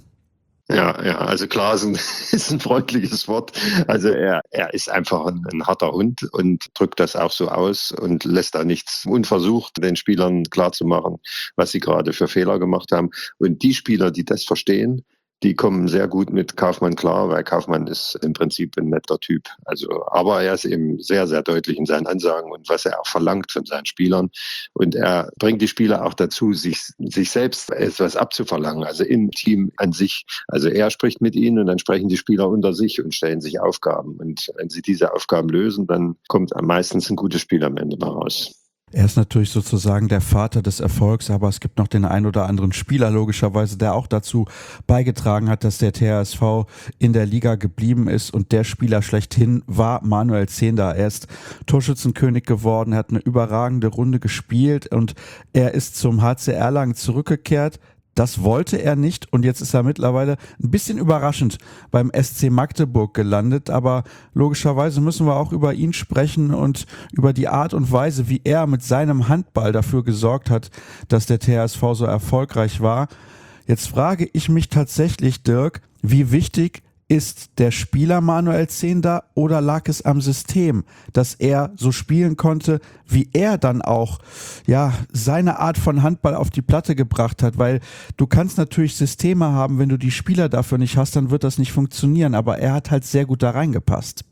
Ja, ja, also klar ist ein, ist ein freundliches Wort. Also er, er ist einfach ein, ein harter Hund und drückt das auch so aus und lässt da nichts unversucht, den Spielern klarzumachen, was sie gerade für Fehler gemacht haben. Und die Spieler, die das verstehen, die kommen sehr gut mit Kaufmann klar, weil Kaufmann ist im Prinzip ein netter Typ. Also, aber er ist eben sehr, sehr deutlich in seinen Ansagen und was er auch verlangt von seinen Spielern. Und er bringt die Spieler auch dazu, sich, sich selbst etwas abzuverlangen, also im Team an sich. Also er spricht mit ihnen und dann sprechen die Spieler unter sich und stellen sich Aufgaben. Und wenn sie diese Aufgaben lösen, dann kommt meistens ein gutes Spiel am Ende raus. Er ist natürlich sozusagen der Vater des Erfolgs, aber es gibt noch den ein oder anderen Spieler logischerweise, der auch dazu beigetragen hat, dass der T H S V in der Liga geblieben ist und der Spieler schlechthin war Manuel Zehnder. Er ist Torschützenkönig geworden, er hat eine überragende Runde gespielt und er ist zum H C Erlangen zurückgekehrt. Das wollte er nicht und jetzt ist er mittlerweile ein bisschen überraschend beim S C Magdeburg gelandet, aber logischerweise müssen wir auch über ihn sprechen und über die Art und Weise, wie er mit seinem Handball dafür gesorgt hat, dass der T H S V so erfolgreich war. Jetzt frage ich mich tatsächlich, Dirk, wie wichtig ist der Spieler Manuel Zehnder oder lag es am System, dass er so spielen konnte, wie er dann auch ja seine Art von Handball auf die Platte gebracht hat? Weil du kannst natürlich Systeme haben, wenn du die Spieler dafür nicht hast, dann wird das nicht funktionieren, aber er hat halt sehr gut da reingepasst.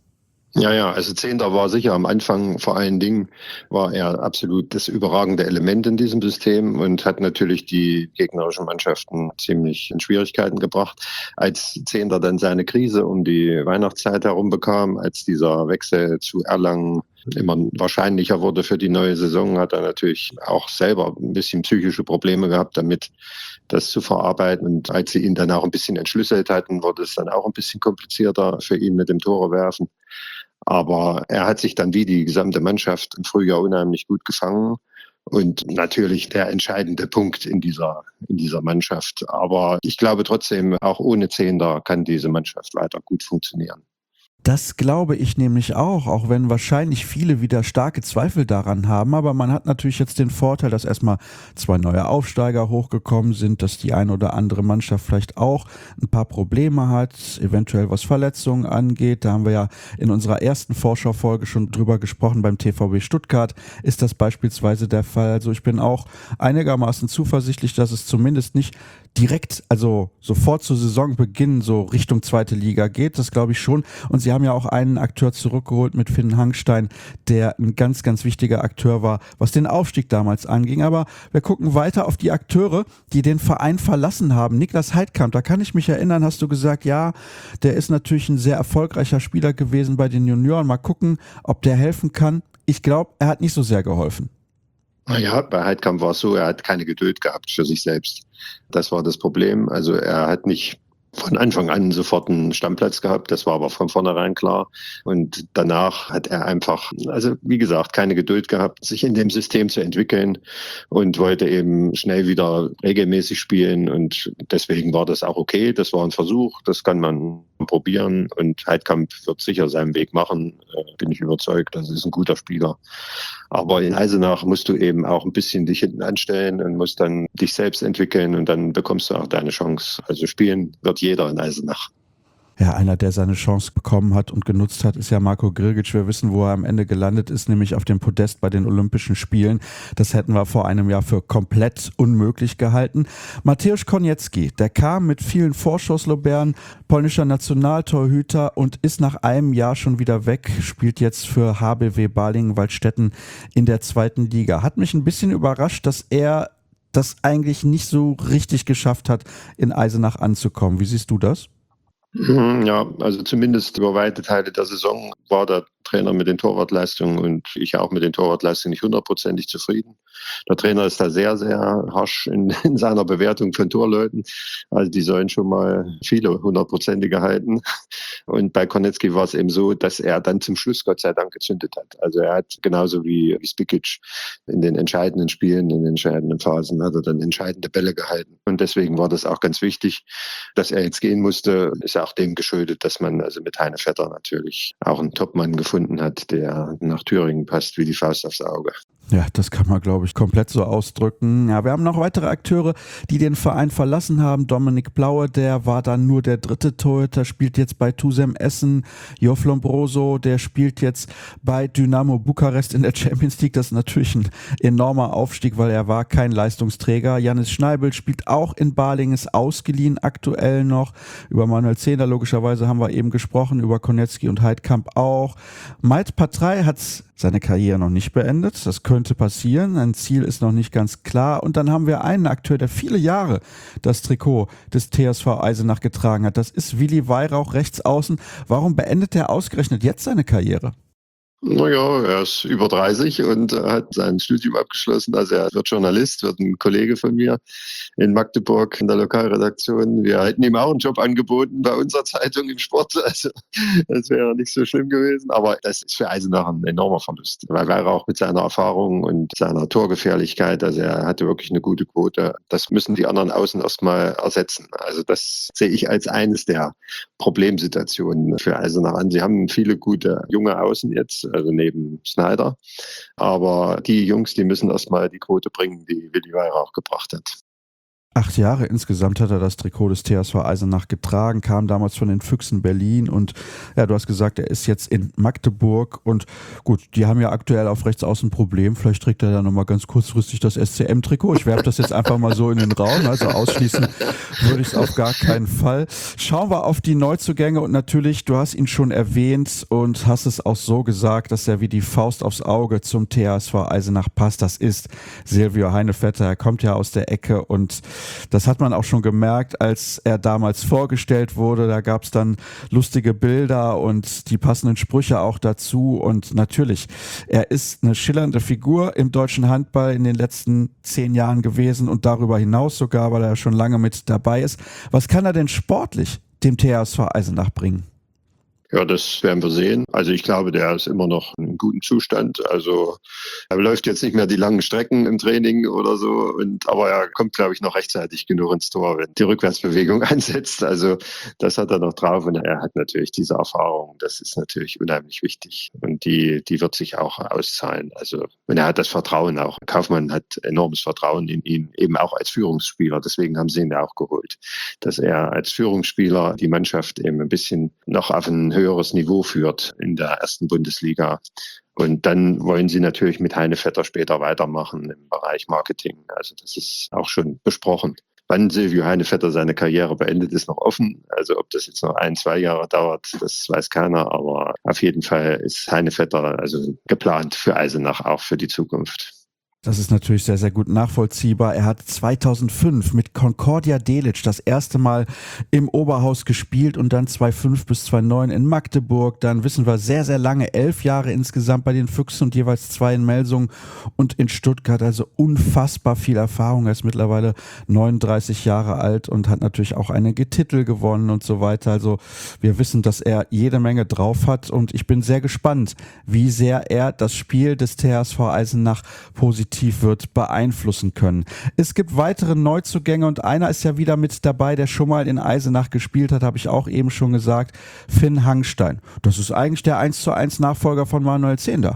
Ja, ja, also Zehnter war sicher am Anfang vor allen Dingen, war er absolut das überragende Element in diesem System und hat natürlich die gegnerischen Mannschaften ziemlich in Schwierigkeiten gebracht. Als Zehnter dann seine Krise um die Weihnachtszeit herum bekam, als dieser Wechsel zu Erlangen immer wahrscheinlicher wurde für die neue Saison, hat er natürlich auch selber ein bisschen psychische Probleme gehabt damit, das zu verarbeiten. Und als sie ihn dann auch ein bisschen entschlüsselt hatten, wurde es dann auch ein bisschen komplizierter für ihn mit dem Tore werfen. Aber er hat sich dann wie die gesamte Mannschaft im Frühjahr unheimlich gut gefangen. Und natürlich der entscheidende Punkt in dieser, in dieser Mannschaft. Aber ich glaube trotzdem, auch ohne Zehnder kann diese Mannschaft weiter gut funktionieren. Das glaube ich nämlich auch, auch wenn wahrscheinlich viele wieder starke Zweifel daran haben. Aber man hat natürlich jetzt den Vorteil, dass erstmal zwei neue Aufsteiger hochgekommen sind, dass die eine oder andere Mannschaft vielleicht auch ein paar Probleme hat, eventuell was Verletzungen angeht. Da haben wir ja in unserer ersten Vorschaufolge schon drüber gesprochen. Beim T V B Stuttgart ist das beispielsweise der Fall. Also ich bin auch einigermaßen zuversichtlich, dass es zumindest nicht direkt, also sofort zu Saisonbeginn so Richtung zweite Liga geht. Das glaube ich schon. Und sie haben ja auch einen Akteur zurückgeholt mit Finn Hangstein, der ein ganz, ganz wichtiger Akteur war, was den Aufstieg damals anging. Aber wir gucken weiter auf die Akteure, die den Verein verlassen haben. Niklas Heidkamp, da kann ich mich erinnern, hast du gesagt, ja, der ist natürlich ein sehr erfolgreicher Spieler gewesen bei den Junioren. Mal gucken, ob der helfen kann. Ich glaube, er hat nicht so sehr geholfen. Naja, bei Heidkamp war es so, er hat keine Geduld gehabt für sich selbst. Das war das Problem. Also er hat nicht von Anfang an sofort einen Stammplatz gehabt, das war aber von vornherein klar. Und danach hat er einfach, also wie gesagt, keine Geduld gehabt, sich in dem System zu entwickeln und wollte eben schnell wieder regelmäßig spielen. Und deswegen war das auch okay. Das war ein Versuch, das kann man probieren. Und Heidkamp wird sicher seinen Weg machen, bin ich überzeugt. Das ist ein guter Spieler. Aber in Eisenach musst du eben auch ein bisschen dich hinten anstellen und musst dann dich selbst entwickeln und dann bekommst du auch deine Chance. Also spielen wird jeder in Eisenach. Ja, einer, der seine Chance bekommen hat und genutzt hat, ist ja Marko Grgic. Wir wissen, wo er am Ende gelandet ist, nämlich auf dem Podest bei den Olympischen Spielen. Das hätten wir vor einem Jahr für komplett unmöglich gehalten. Mateusz Koniecki, der kam mit vielen Vorschusslorbeeren, polnischer Nationaltorhüter und ist nach einem Jahr schon wieder weg, spielt jetzt für H B W Balingen-Waldstätten in der zweiten Liga. Hat mich ein bisschen überrascht, dass er das eigentlich nicht so richtig geschafft hat, in Eisenach anzukommen. Wie siehst du das? Ja, also zumindest über weite Teile der Saison war der Trainer mit den Torwartleistungen und ich auch mit den Torwartleistungen nicht hundertprozentig zufrieden. Der Trainer ist da sehr, sehr harsch in, in seiner Bewertung von Torleuten. Also die sollen schon mal viele hundertprozentige halten. Und bei Koniecki war es eben so, dass er dann zum Schluss Gott sei Dank gezündet hat. Also er hat genauso wie, wie Spikic in den entscheidenden Spielen, in den entscheidenden Phasen hat er dann entscheidende Bälle gehalten. Und deswegen war das auch ganz wichtig, dass er jetzt gehen musste. Ist auch dem geschuldet, dass man also mit Heine Vetter natürlich auch einen Topmann gefunden hat, der nach Thüringen passt wie die Faust aufs Auge. Ja, das kann man, glaube ich, komplett so ausdrücken. Ja, wir haben noch weitere Akteure, die den Verein verlassen haben. Dominik Blaue, der war dann nur der dritte Torhüter, spielt jetzt bei Tusem Essen. Joff Lombroso, der spielt jetzt bei Dynamo Bukarest in der Champions League. Das ist natürlich ein enormer Aufstieg, weil er war kein Leistungsträger. Janis Schneibel spielt auch in Balingen, ist ausgeliehen aktuell noch. Über Manuel Zehner logischerweise haben wir eben gesprochen, über Koniecki und Heidkamp auch. Mait Patrei hat seine Karriere noch nicht beendet. Das könnte passieren. Ein Ziel ist noch nicht ganz klar. Und dann haben wir einen Akteur, der viele Jahre das Trikot des T S V Eisenach getragen hat. Das ist Willi Weihrauch, rechts außen. Warum beendet er ausgerechnet jetzt seine Karriere? Naja, er ist über dreißig und hat sein Studium abgeschlossen. Also er wird Journalist, wird ein Kollege von mir in Magdeburg in der Lokalredaktion. Wir hätten ihm auch einen Job angeboten bei unserer Zeitung im Sport. Also das wäre nicht so schlimm gewesen. Aber das ist für Eisenach ein enormer Verlust. Weil er auch mit seiner Erfahrung und seiner Torgefährlichkeit, also er hatte wirklich eine gute Quote. Das müssen die anderen Außen erstmal ersetzen. Also das sehe ich als eines der Problemsituationen für Eisenach an. Sie haben viele gute junge Außen jetzt, also neben Snyder. Aber die Jungs, die müssen erstmal die Quote bringen, die Willi Weihrauch gebracht hat. Acht Jahre insgesamt hat er das Trikot des T S V Eisenach getragen, kam damals von den Füchsen Berlin und ja, du hast gesagt, er ist jetzt in Magdeburg und gut, die haben ja aktuell auf rechts außen ein Problem, vielleicht trägt er da nochmal ganz kurzfristig das S C M-Trikot, ich werfe das jetzt einfach mal so in den Raum, also ausschließen würde ich es auf gar keinen Fall. Schauen wir auf die Neuzugänge und natürlich, du hast ihn schon erwähnt und hast es auch so gesagt, dass er wie die Faust aufs Auge zum T S V Eisenach passt, das ist Silvio Heinevetter, er kommt ja aus der Ecke und das hat man auch schon gemerkt, als er damals vorgestellt wurde. Da gab es dann lustige Bilder und die passenden Sprüche auch dazu. Und natürlich, er ist eine schillernde Figur im deutschen Handball in den letzten zehn Jahren gewesen und darüber hinaus sogar, weil er schon lange mit dabei ist. Was kann er denn sportlich dem T S V Eisenach bringen? Ja, das werden wir sehen. Also ich glaube, der ist immer noch in gutem Zustand. Also er läuft jetzt nicht mehr die langen Strecken im Training oder so. Und, aber er kommt, glaube ich, noch rechtzeitig genug ins Tor, wenn die Rückwärtsbewegung einsetzt. Also das hat er noch drauf. Und er hat natürlich diese Erfahrung. Das ist natürlich unheimlich wichtig. Und die, die wird sich auch auszahlen. Also und er hat das Vertrauen auch. Kaufmann hat enormes Vertrauen in ihn, eben auch als Führungsspieler. Deswegen haben sie ihn ja auch geholt. Dass er als Führungsspieler die Mannschaft eben ein bisschen noch auf ein höheres Niveau führt in der ersten Bundesliga. Und dann wollen sie natürlich mit Heinevetter später weitermachen im Bereich Marketing. Also das ist auch schon besprochen. Wann Silvio Heinevetter seine Karriere beendet, ist noch offen. Also ob das jetzt noch ein, zwei Jahre dauert, das weiß keiner. Aber auf jeden Fall ist Heinevetter also geplant für Eisenach, auch für die Zukunft. Das ist natürlich sehr, sehr gut nachvollziehbar. Er hat zweitausendfünf mit Concordia Delitzsch das erste Mal im Oberhaus gespielt und dann zweitausendfünf bis zweitausendneun in Magdeburg. Dann wissen wir sehr, sehr lange, elf Jahre insgesamt bei den Füchsen und jeweils zwei in Melsungen und in Stuttgart. Also unfassbar viel Erfahrung. Er ist mittlerweile neununddreißig Jahre alt und hat natürlich auch einige Titel gewonnen und so weiter. Also wir wissen, dass er jede Menge drauf hat und ich bin sehr gespannt, wie sehr er das Spiel des T S V Eisenach positiv wird beeinflussen können. Es gibt weitere Neuzugänge und einer ist ja wieder mit dabei, der schon mal in Eisenach gespielt hat, habe ich auch eben schon gesagt, Finn Hangstein. Das ist eigentlich der eins zu eins Nachfolger von Manuel Zehnder.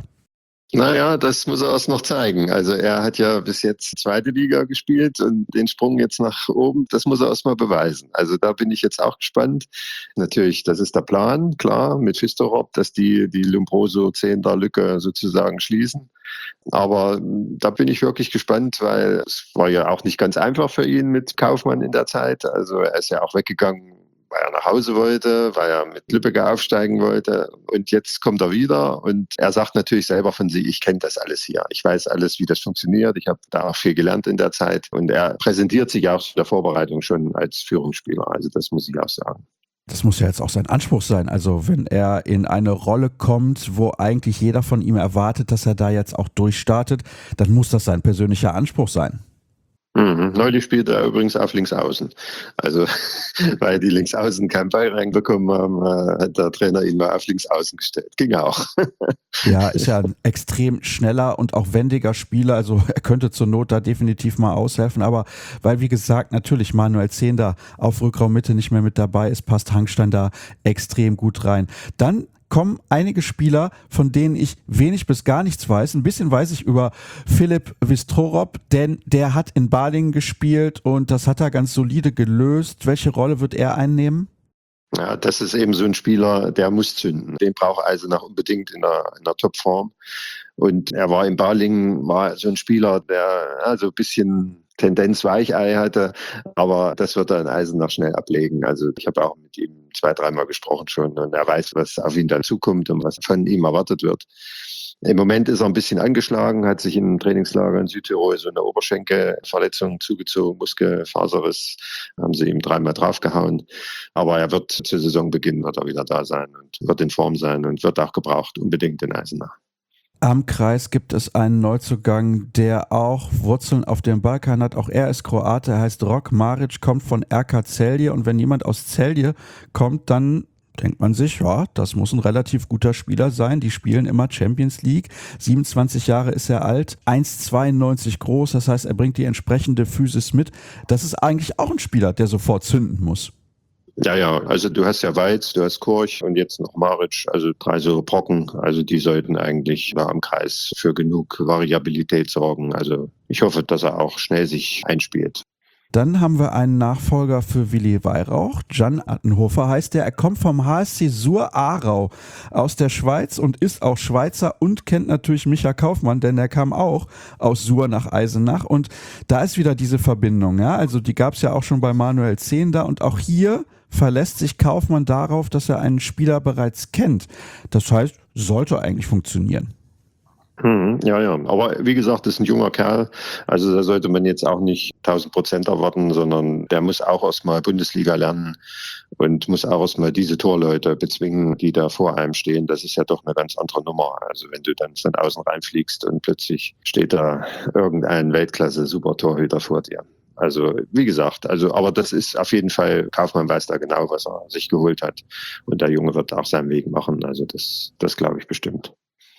Naja, das muss er erst noch zeigen. Also er hat ja bis jetzt zweite Liga gespielt und den Sprung jetzt nach oben, das muss er erst mal beweisen. Also da bin ich jetzt auch gespannt. Natürlich, das ist der Plan, klar, mit Fistorop, dass die die Lombroso-Zehnder-Lücke sozusagen schließen. Aber da bin ich wirklich gespannt, weil es war ja auch nicht ganz einfach für ihn mit Kaufmann in der Zeit. Also er ist ja auch weggegangen, weil er nach Hause wollte, weil er mit Lübeck aufsteigen wollte. Und jetzt kommt er wieder und er sagt natürlich selber von sich, ich kenne das alles hier. Ich weiß alles, wie das funktioniert. Ich habe da auch viel gelernt in der Zeit. Und er präsentiert sich auch in der Vorbereitung schon als Führungsspieler. Also das muss ich auch sagen. Das muss ja jetzt auch sein Anspruch sein. Also wenn er in eine Rolle kommt, wo eigentlich jeder von ihm erwartet, dass er da jetzt auch durchstartet, dann muss das sein persönlicher Anspruch sein. Mhm. Neulich spielt er übrigens auf Linksaußen. Also, weil die Linksaußen keinen Ball reinbekommen haben, hat der Trainer ihn mal auf Linksaußen gestellt. Ging auch. Ja, ist ja ein extrem schneller und auch wendiger Spieler. Also, er könnte zur Not da definitiv mal aushelfen. Aber weil, wie gesagt, natürlich Manuel Zehnder auf Rückraummitte nicht mehr mit dabei ist, passt Hangstein da extrem gut rein. Dann kommen einige Spieler, von denen ich wenig bis gar nichts weiß. Ein bisschen weiß ich über Philipp Wistrorop, denn der hat in Balingen gespielt und das hat er ganz solide gelöst. Welche Rolle wird er einnehmen? Ja, das ist eben so ein Spieler, der muss zünden. Den braucht Eisenach unbedingt in einer, in einer Topform. Und er war in Balingen, war so ein Spieler, der ja, so ein bisschen Tendenz Weichei hatte, aber das wird er in Eisenach schnell ablegen. Also ich habe auch mit ihm zwei, dreimal gesprochen schon und er weiß, was auf ihn dann zukommt und was von ihm erwartet wird. Im Moment ist er ein bisschen angeschlagen, hat sich im Trainingslager in Südtirol so eine Oberschenkelverletzung zugezogen, Muskelfaserriss, haben sie ihm dreimal draufgehauen. Aber er wird zu Saisonbeginn wird er wieder da sein und wird in Form sein und wird auch gebraucht, unbedingt in Eisenach. Am Kreis gibt es einen Neuzugang, der auch Wurzeln auf dem Balkan hat. Auch er ist Kroate, er heißt Rok Maric, kommt von R K Celje. Und wenn jemand aus Celje kommt, dann denkt man sich, ja, das muss ein relativ guter Spieler sein. Die spielen immer Champions League. siebenundzwanzig Jahre ist er alt, eins Komma zweiundneunzig groß. Das heißt, er bringt die entsprechende Physis mit. Das ist eigentlich auch ein Spieler, der sofort zünden muss. Ja, ja, also du hast ja Weiz, du hast Korch und jetzt noch Maric, also drei so Brocken. Also die sollten eigentlich da am Kreis für genug Variabilität sorgen. Also ich hoffe, dass er auch schnell sich einspielt. Dann haben wir einen Nachfolger für Willi Weihrauch. Can Attenhofer heißt der. Er kommt vom H S C Suhr-Aarau aus der Schweiz und ist auch Schweizer und kennt natürlich Micha Kaufmann, denn er kam auch aus Suhr nach Eisenach. Und da ist wieder diese Verbindung. Ja? Also die gab es ja auch schon bei Manuel Zehnder. Und auch hier verlässt sich Kaufmann darauf, dass er einen Spieler bereits kennt. Das heißt, sollte eigentlich funktionieren. Hm, ja, ja. Aber wie gesagt, das ist ein junger Kerl. Also da sollte man jetzt auch nicht tausend Prozent erwarten, sondern der muss auch erstmal Bundesliga lernen und muss auch erstmal diese Torleute bezwingen, die da vor einem stehen. Das ist ja doch eine ganz andere Nummer. Also wenn du dann von außen reinfliegst und plötzlich steht da irgendein Weltklasse-Super-Torhüter vor dir. Also wie gesagt, also aber das ist auf jeden Fall, Kaufmann weiß da genau, was er sich geholt hat. Und der Junge wird auch seinen Weg machen. Also das, das glaube ich bestimmt.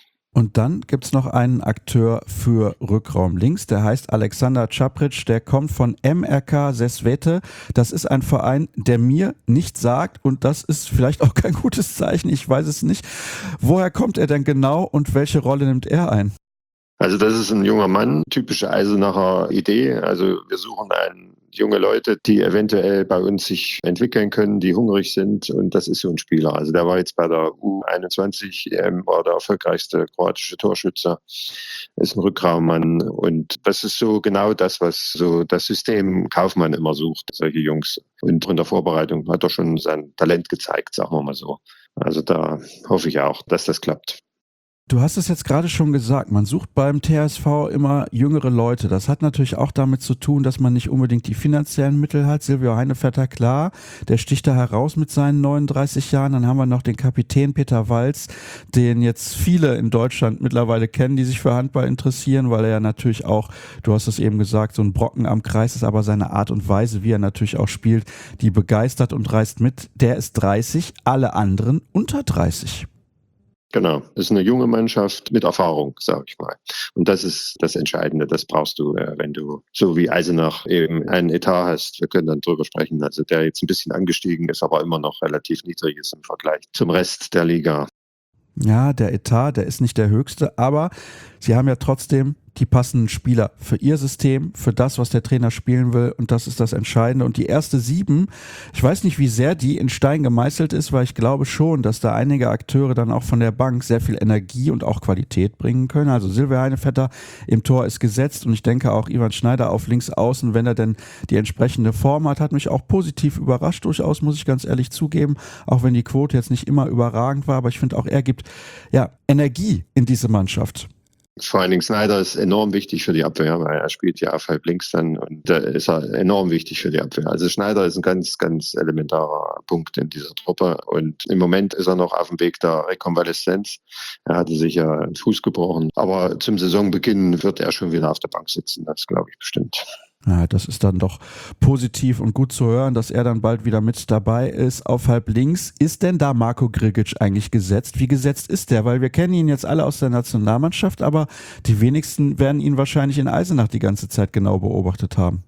Und dann gibt es noch einen Akteur für Rückraum links, der heißt Alexander Čaprić, der kommt von M R K Sesvete. Das ist ein Verein, der mir nichts sagt und das ist vielleicht auch kein gutes Zeichen, ich weiß es nicht. Woher kommt er denn genau und welche Rolle nimmt er ein? Also das ist ein junger Mann, typische Eisenacher Idee. Also wir suchen einen junge Leute, die eventuell bei uns sich entwickeln können, die hungrig sind und das ist so ein Spieler. Also der war jetzt bei der U einundzwanzig E M, war der erfolgreichste kroatische Torschütze, ist ein Rückraummann und das ist so genau das, was so das System Kaufmann immer sucht, solche Jungs. Und in der Vorbereitung hat er schon sein Talent gezeigt, sagen wir mal so. Also da hoffe ich auch, dass das klappt. Du hast es jetzt gerade schon gesagt, man sucht beim T H S V immer jüngere Leute. Das hat natürlich auch damit zu tun, dass man nicht unbedingt die finanziellen Mittel hat. Silvio Heinevetter, klar, der sticht da heraus mit seinen neununddreißig Jahren. Dann haben wir noch den Kapitän Peter Walz, den jetzt viele in Deutschland mittlerweile kennen, die sich für Handball interessieren, weil er ja natürlich auch, du hast es eben gesagt, so ein Brocken am Kreis ist, aber seine Art und Weise, wie er natürlich auch spielt, die begeistert und reißt mit. Der ist dreißig, alle anderen unter dreißig. Genau, das ist eine junge Mannschaft mit Erfahrung, sage ich mal. Und das ist das Entscheidende, das brauchst du, wenn du so wie Eisenach eben einen Etat hast. Wir können dann drüber sprechen, also der jetzt ein bisschen angestiegen ist, aber immer noch relativ niedrig ist im Vergleich zum Rest der Liga. Ja, der Etat, der ist nicht der höchste, aber sie haben ja trotzdem die passenden Spieler für ihr System, für das, was der Trainer spielen will und das ist das Entscheidende. Und die erste Sieben, ich weiß nicht, wie sehr die in Stein gemeißelt ist, weil ich glaube schon, dass da einige Akteure dann auch von der Bank sehr viel Energie und auch Qualität bringen können. Also Silvio Heinevetter im Tor ist gesetzt und ich denke auch Ivan Schneider auf links außen, wenn er denn die entsprechende Form hat, hat mich auch positiv überrascht durchaus, muss ich ganz ehrlich zugeben, auch wenn die Quote jetzt nicht immer überragend war, aber ich finde auch er gibt ja Energie in diese Mannschaft. Vor allen Dingen Schneider ist enorm wichtig für die Abwehr, weil er spielt ja auf halb links dann und da ist er enorm wichtig für die Abwehr. Also Schneider ist ein ganz, ganz elementarer Punkt in dieser Truppe und im Moment ist er noch auf dem Weg der Rekonvaleszenz. Er hatte sich ja einen Fuß gebrochen, aber zum Saisonbeginn wird er schon wieder auf der Bank sitzen, das glaube ich bestimmt. Ja, das ist dann doch positiv und gut zu hören, dass er dann bald wieder mit dabei ist. Auf halb links, ist denn da Marko Grigic eigentlich gesetzt? Wie gesetzt ist der? Weil wir kennen ihn jetzt alle aus der Nationalmannschaft, aber die wenigsten werden ihn wahrscheinlich in Eisenach die ganze Zeit genau beobachtet haben.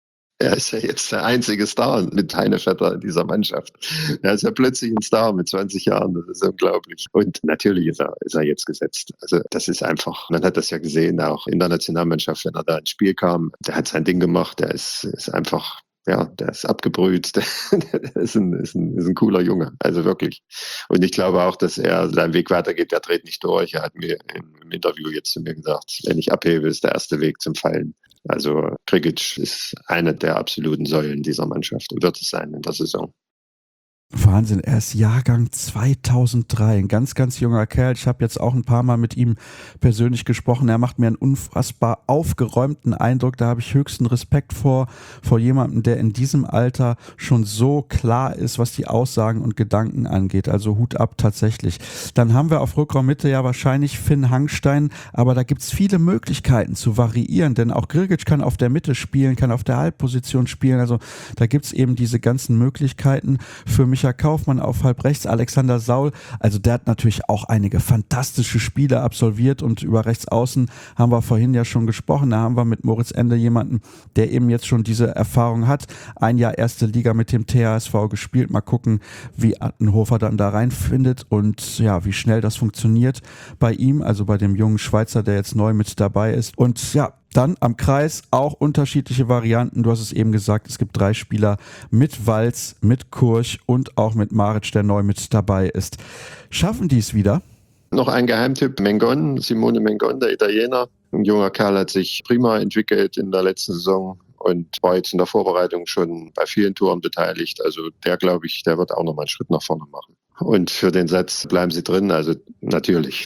Er ist ja jetzt der einzige Star mit Heinevetter in dieser Mannschaft. Er ist ja plötzlich ein Star mit zwanzig Jahren, das ist unglaublich. Und natürlich ist er, ist er jetzt gesetzt. Also das ist einfach, man hat das ja gesehen, auch in der Nationalmannschaft, wenn er da ins Spiel kam, der hat sein Ding gemacht, der ist, ist einfach, ja, der ist abgebrüht, der, der ist, ein, ist, ein, ist ein cooler Junge, also wirklich. Und ich glaube auch, dass er seinen Weg weitergeht, der dreht nicht durch. Er hat mir im Interview jetzt zu mir gesagt, wenn ich abhebe, ist der erste Weg zum Fallen. Also Grigic ist eine der absoluten Säulen dieser Mannschaft und wird es sein in der Saison. Wahnsinn, er ist Jahrgang zweitausenddrei, ein ganz, ganz junger Kerl. Ich habe jetzt auch ein paar Mal mit ihm persönlich gesprochen. Er macht mir einen unfassbar aufgeräumten Eindruck. Da habe ich höchsten Respekt vor, vor jemandem, der in diesem Alter schon so klar ist, was die Aussagen und Gedanken angeht. Also Hut ab tatsächlich. Dann haben wir auf Rückraummitte ja wahrscheinlich Finn Hangstein, aber da gibt es viele Möglichkeiten zu variieren, denn auch Grigic kann auf der Mitte spielen, kann auf der Halbposition spielen. Also da gibt es eben diese ganzen Möglichkeiten. Für mich Micha Kaufmann auf halb rechts, Alexander Saul, also der hat natürlich auch einige fantastische Spiele absolviert und über rechts außen haben wir vorhin ja schon gesprochen, da haben wir mit Moritz Ende jemanden, der eben jetzt schon diese Erfahrung hat, ein Jahr erste Liga mit dem T H S V gespielt, mal gucken, wie Attenhofer dann da reinfindet und ja, wie schnell das funktioniert bei ihm, also bei dem jungen Schweizer, der jetzt neu mit dabei ist und ja, Dann am Kreis auch unterschiedliche Varianten. Du hast es eben gesagt, es gibt drei Spieler mit Walz, mit Kurch und auch mit Maric, der neu mit dabei ist. Schaffen die es wieder? Noch ein Geheimtipp, Mengon, Simone Mengon, der Italiener. Ein junger Kerl, hat sich prima entwickelt in der letzten Saison und war jetzt in der Vorbereitung schon bei vielen Toren beteiligt. Also der, glaube ich, der wird auch nochmal einen Schritt nach vorne machen. Und für den Satz, bleiben Sie drin, also natürlich.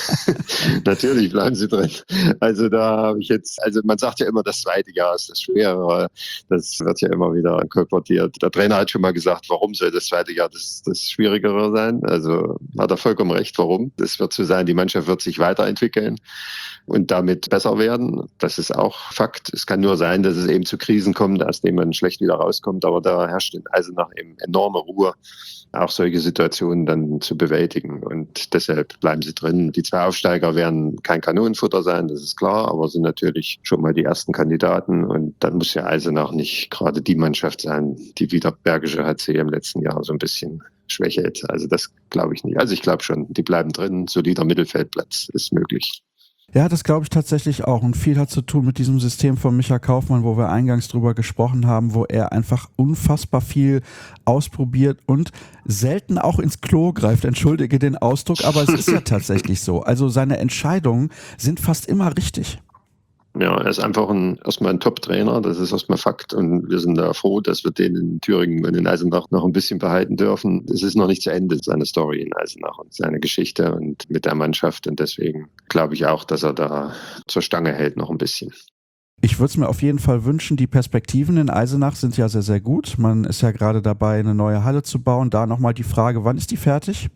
Natürlich bleiben Sie drin. Also da habe ich jetzt, also man sagt ja immer, das zweite Jahr ist das Schwerere. Das wird ja immer wieder kolportiert. Der Trainer hat schon mal gesagt, warum soll das zweite Jahr das, das Schwierigere sein? Also hat er vollkommen recht, warum. Das wird so sein, die Mannschaft wird sich weiterentwickeln und damit besser werden. Das ist auch Fakt. Es kann nur sein, dass es eben zu Krisen kommt, aus denen man schlecht wieder rauskommt. Aber da herrscht in Eisenach eben enorme Ruhe, auch solche Situationen dann zu bewältigen. Und deshalb bleiben sie drin. Die zwei Aufsteiger werden kein Kanonenfutter sein, das ist klar, aber sind natürlich schon mal die ersten Kandidaten. Und dann muss ja Eisenach nicht gerade die Mannschaft sein, die wie der Bergische H C im letzten Jahr so ein bisschen schwächelt. Also das glaube ich nicht. Also ich glaube schon, die bleiben drin. Solider Mittelfeldplatz ist möglich. Ja, das glaube ich tatsächlich auch. Und viel hat zu tun mit diesem System von Micha Kaufmann, wo wir eingangs drüber gesprochen haben, wo er einfach unfassbar viel ausprobiert und selten auch ins Klo greift. Entschuldige den Ausdruck, aber es ist ja tatsächlich so. Also seine Entscheidungen sind fast immer richtig. Ja, er ist einfach ein, erstmal ein Top-Trainer, das ist erstmal Fakt und wir sind da froh, dass wir den in Thüringen und in Eisenach noch ein bisschen behalten dürfen. Es ist noch nicht zu Ende, seine Story in Eisenach und seine Geschichte und mit der Mannschaft und deswegen glaube ich auch, dass er da zur Stange hält noch ein bisschen. Ich würde es mir auf jeden Fall wünschen, die Perspektiven in Eisenach sind ja sehr, sehr gut. Man ist ja gerade dabei, eine neue Halle zu bauen. Da nochmal die Frage, wann ist die fertig?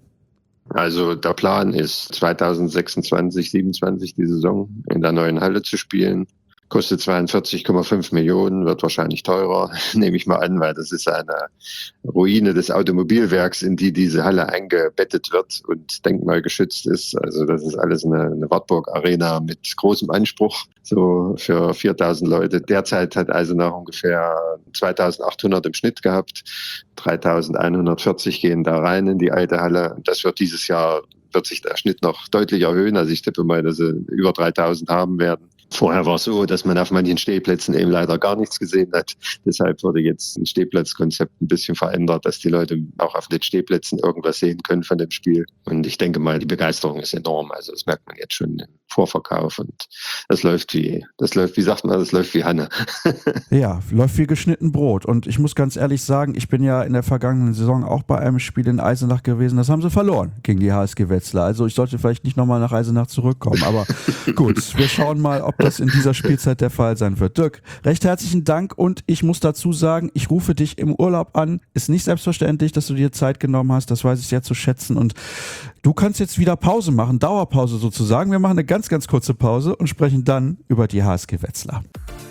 Also der Plan ist zweitausendsechsundzwanzig, siebenundzwanzig die Saison in der neuen Halle zu spielen. Kostet zweiundvierzig Komma fünf Millionen, wird wahrscheinlich teurer, nehme ich mal an, weil das ist eine Ruine des Automobilwerks, in die diese Halle eingebettet wird und denkmalgeschützt ist. Also das ist alles eine, eine Wartburg-Arena mit großem Anspruch, so für viertausend Leute. Derzeit hat Eisenach ungefähr zweitausendachthundert im Schnitt gehabt, dreitausendeinhundertvierzig gehen da rein in die alte Halle. Das wird dieses Jahr, wird sich der Schnitt noch deutlich erhöhen. Also ich tippe mal, dass sie über dreitausend haben werden. Vorher war es so, dass man auf manchen Stehplätzen eben leider gar nichts gesehen hat. Deshalb wurde jetzt ein Stehplatzkonzept ein bisschen verändert, dass die Leute auch auf den Stehplätzen irgendwas sehen können von dem Spiel. Und ich denke mal, die Begeisterung ist enorm. Also das merkt man jetzt schon im Vorverkauf und das läuft wie, das läuft, wie sagt man, das läuft wie Hanne. Ja, läuft wie geschnitten Brot. Und ich muss ganz ehrlich sagen, ich bin ja in der vergangenen Saison auch bei einem Spiel in Eisenach gewesen. Das haben sie verloren gegen die H S G Wetzlar. Also ich sollte vielleicht nicht nochmal nach Eisenach zurückkommen. Aber gut, wir schauen mal, ob das in dieser Spielzeit der Fall sein wird. Dirk, recht herzlichen Dank und ich muss dazu sagen, ich rufe dich im Urlaub an. Ist nicht selbstverständlich, dass du dir Zeit genommen hast. Das weiß ich sehr zu schätzen und du kannst jetzt wieder Pause machen, Dauerpause sozusagen. Wir machen eine ganz, ganz kurze Pause und sprechen dann über die H S G Wetzlar.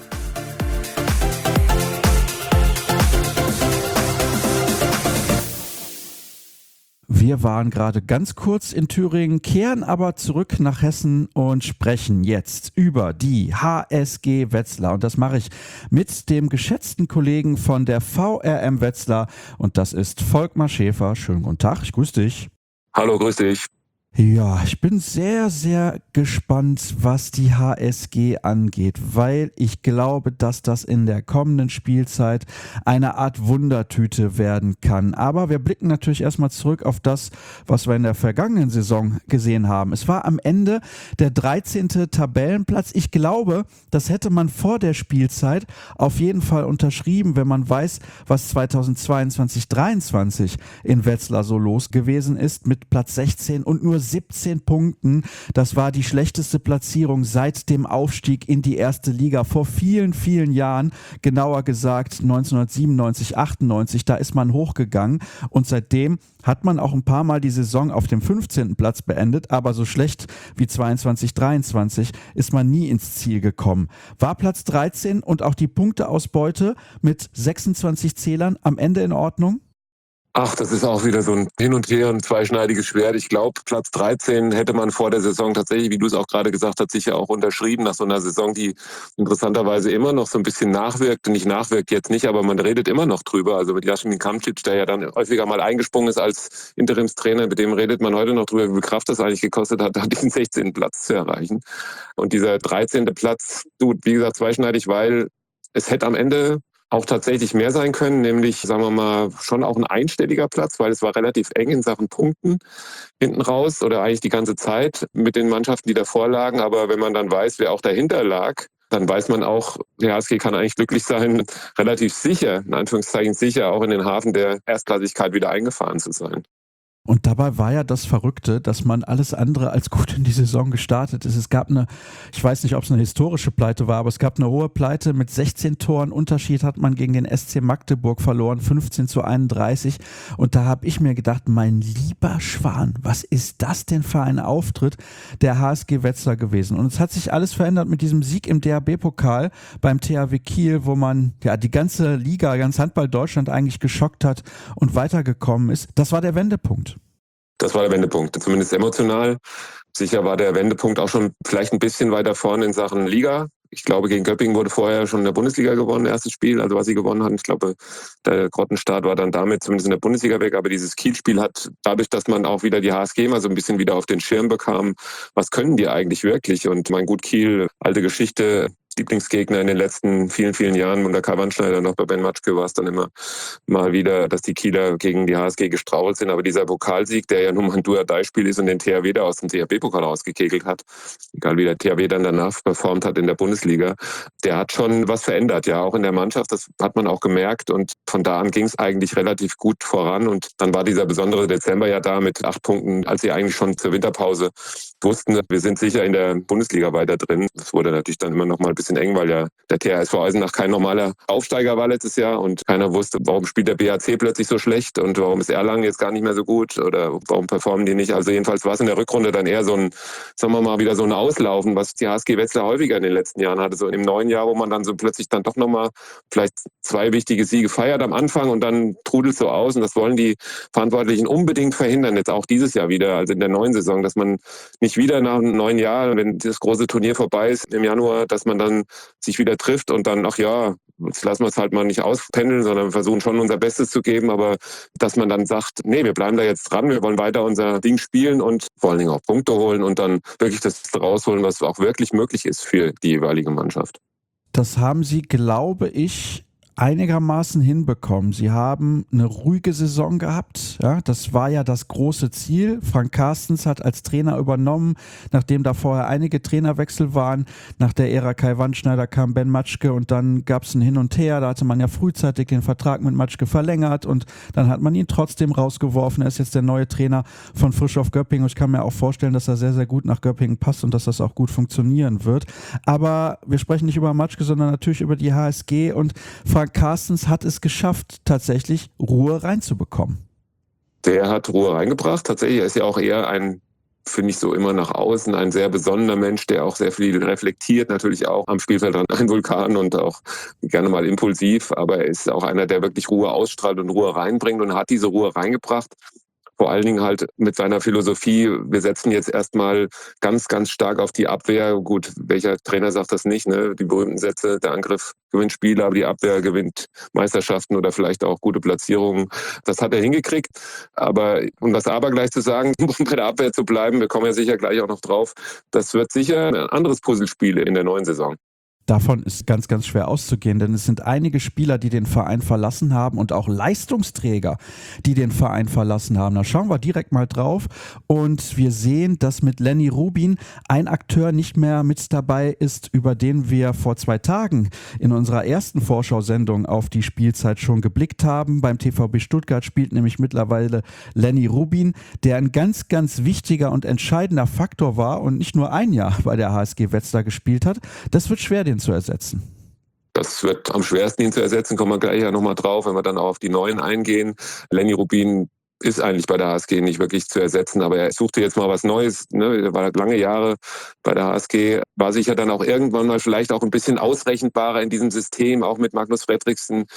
Wir waren gerade ganz kurz in Thüringen, kehren aber zurück nach Hessen und sprechen jetzt über die H S G Wetzlar. Und das mache ich mit dem geschätzten Kollegen von der V R M Wetzlar. Und das ist Volkmar Schäfer. Schönen guten Tag, ich grüße dich. Hallo, grüß dich. Ja, ich bin sehr, sehr gespannt, was die H S G angeht, weil ich glaube, dass das in der kommenden Spielzeit eine Art Wundertüte werden kann. Aber wir blicken natürlich erstmal zurück auf das, was wir in der vergangenen Saison gesehen haben. Es war am Ende der dreizehnte Tabellenplatz. Ich glaube, das hätte man vor der Spielzeit auf jeden Fall unterschrieben, wenn man weiß, was zweitausendzweiundzwanzig dreiundzwanzig in Wetzlar so los gewesen ist mit Platz sechzehn und nur siebzehn Punkten. Das war die schlechteste Platzierung seit dem Aufstieg in die erste Liga vor vielen, vielen Jahren. Genauer gesagt neunzehnhundertsiebenundneunzig, achtundneunzig, da ist man hochgegangen und seitdem hat man auch ein paar Mal die Saison auf dem fünfzehnten Platz beendet, aber so schlecht wie zweiundzwanzig dreiundzwanzig ist man nie ins Ziel gekommen. War Platz dreizehn und auch die Punkteausbeute mit sechsundzwanzig Zählern am Ende in Ordnung? Ach, das ist auch wieder so ein Hin und Her, ein zweischneidiges Schwert. Ich glaube, Platz dreizehn hätte man vor der Saison tatsächlich, wie du es auch gerade gesagt hast, sicher auch unterschrieben, nach so einer Saison, die interessanterweise immer noch so ein bisschen nachwirkt. Nicht nachwirkt jetzt nicht, aber man redet immer noch drüber. Also mit Jasmin Kamcic, der ja dann häufiger mal eingesprungen ist als Interimstrainer, mit dem redet man heute noch drüber, wie viel Kraft das eigentlich gekostet hat, diesen sechzehnten Platz zu erreichen. Und dieser dreizehnte Platz, du, wie gesagt, zweischneidig, weil es hätte am Ende auch tatsächlich mehr sein können, nämlich, sagen wir mal, schon auch ein einstelliger Platz, weil es war relativ eng in Sachen Punkten hinten raus oder eigentlich die ganze Zeit mit den Mannschaften, die davor lagen. Aber wenn man dann weiß, wer auch dahinter lag, dann weiß man auch, der H S G kann eigentlich glücklich sein, relativ sicher, in Anführungszeichen sicher, auch in den Hafen der Erstklassigkeit wieder eingefahren zu sein. Und dabei war ja das Verrückte, dass man alles andere als gut in die Saison gestartet ist. Es gab eine, ich weiß nicht, ob es eine historische Pleite war, aber es gab eine hohe Pleite mit sechzehn Toren Unterschied hat man gegen den S C Magdeburg verloren, fünfzehn zu einunddreißig. Und da habe ich mir gedacht, mein lieber Schwan, was ist das denn für ein Auftritt der H S G Wetzlar gewesen? Und es hat sich alles verändert mit diesem Sieg im D H B-Pokal beim T H W Kiel, wo man ja die ganze Liga, ganz Handball Deutschland eigentlich geschockt hat und weitergekommen ist. Das war der Wendepunkt. Das war der Wendepunkt, zumindest emotional. Sicher war der Wendepunkt auch schon vielleicht ein bisschen weiter vorne in Sachen Liga. Ich glaube, gegen Göppingen wurde vorher schon in der Bundesliga gewonnen, erstes Spiel, also was sie gewonnen hatten. Ich glaube, der Grottenstart war dann damit zumindest in der Bundesliga weg. Aber dieses Kiel-Spiel hat dadurch, dass man auch wieder die H S G mal so ein bisschen wieder auf den Schirm bekam, was können die eigentlich wirklich? Und mein gut, Kiel, alte Geschichte, Lieblingsgegner in den letzten vielen, vielen Jahren. Unter Kai Wandschneider noch bei Ben Matschke war es dann immer mal wieder, dass die Kieler gegen die H S G gestrauchelt sind. Aber dieser Pokalsieg, der ja nun mal ein Do-or-Die-Spiel ist und den T H W da aus dem D H B-Pokal rausgekegelt hat, egal wie der T H W dann danach performt hat in der Bundesliga, der hat schon was verändert, ja, auch in der Mannschaft. Das hat man auch gemerkt und von da an ging es eigentlich relativ gut voran. Und dann war dieser besondere Dezember ja da mit acht Punkten, als sie eigentlich schon zur Winterpause wussten, wir sind sicher in der Bundesliga weiter drin. Das wurde natürlich dann immer noch mal ein bisschen eng, weil ja der T H S V Eisenach kein normaler Aufsteiger war letztes Jahr und keiner wusste, warum spielt der B H C plötzlich so schlecht und warum ist Erlangen jetzt gar nicht mehr so gut oder warum performen die nicht. Also jedenfalls war es in der Rückrunde dann eher so ein, sagen wir mal, wieder so ein Auslaufen, was die H S G Wetzlar häufiger in den letzten Jahren hatte. So im neuen Jahr, wo man dann so plötzlich dann doch nochmal vielleicht zwei wichtige Siege feiert am Anfang und dann trudelt so aus und das wollen die Verantwortlichen unbedingt verhindern, jetzt auch dieses Jahr wieder, also in der neuen Saison, dass man nicht wieder nach einem neuen Jahr, wenn das große Turnier vorbei ist im Januar, dass man dann sich wieder trifft und dann, ach ja, jetzt lassen wir es halt mal nicht auspendeln, sondern wir versuchen schon unser Bestes zu geben, aber dass man dann sagt, nee, wir bleiben da jetzt dran, wir wollen weiter unser Ding spielen und vor allen Dingen auch Punkte holen und dann wirklich das rausholen, was auch wirklich möglich ist für die jeweilige Mannschaft. Das haben sie, glaube ich, einigermaßen hinbekommen. Sie haben eine ruhige Saison gehabt. Ja, das war ja das große Ziel. Frank Carstens hat als Trainer übernommen, nachdem da vorher einige Trainerwechsel waren. Nach der Ära Kai Wandschneider kam Ben Matschke und dann gab es ein Hin und Her. Da hatte man ja frühzeitig den Vertrag mit Matschke verlängert und dann hat man ihn trotzdem rausgeworfen. Er ist jetzt der neue Trainer von Frisch auf Göppingen. Ich kann mir auch vorstellen, dass er sehr, sehr gut nach Göppingen passt und dass das auch gut funktionieren wird. Aber wir sprechen nicht über Matschke, sondern natürlich über die H S G und Frank Carstens hat es geschafft, tatsächlich Ruhe reinzubekommen. Der hat Ruhe reingebracht. Tatsächlich, er ist ja auch eher ein, finde ich so immer nach außen, ein sehr besonderer Mensch, der auch sehr viel reflektiert, natürlich auch am Spielfeld ein Vulkan und auch gerne mal impulsiv, aber er ist auch einer, der wirklich Ruhe ausstrahlt und Ruhe reinbringt und hat diese Ruhe reingebracht. Vor allen Dingen halt mit seiner Philosophie, wir setzen jetzt erstmal ganz, ganz stark auf die Abwehr. Gut, welcher Trainer sagt das nicht, ne? Die berühmten Sätze, der Angriff gewinnt Spiele, aber die Abwehr gewinnt Meisterschaften oder vielleicht auch gute Platzierungen. Das hat er hingekriegt. Aber um das aber gleich zu sagen, um bei der Abwehr zu bleiben, wir kommen ja sicher gleich auch noch drauf, das wird sicher ein anderes Puzzlespiel in der neuen Saison. Davon ist ganz, ganz schwer auszugehen, denn es sind einige Spieler, die den Verein verlassen haben und auch Leistungsträger, die den Verein verlassen haben. Da schauen wir direkt mal drauf und wir sehen, dass mit Lenny Rubin ein Akteur nicht mehr mit dabei ist, über den wir vor zwei Tagen in unserer ersten Vorschau-Sendung auf die Spielzeit schon geblickt haben. Beim T V B Stuttgart spielt nämlich mittlerweile Lenny Rubin, der ein ganz, ganz wichtiger und entscheidender Faktor war und nicht nur ein Jahr bei der H S G Wetzlar gespielt hat. Das wird schwer, den zu ersetzen. Das wird am schwersten, ihn zu ersetzen, kommen wir gleich ja nochmal drauf, wenn wir dann auch auf die Neuen eingehen. Lenny Rubin ist eigentlich bei der H S G nicht wirklich zu ersetzen, aber er suchte jetzt mal was Neues, ne? Er war lange Jahre bei der H S G, war sicher dann auch irgendwann mal vielleicht auch ein bisschen ausrechenbarer in diesem System, auch mit Magnus Fredriksen.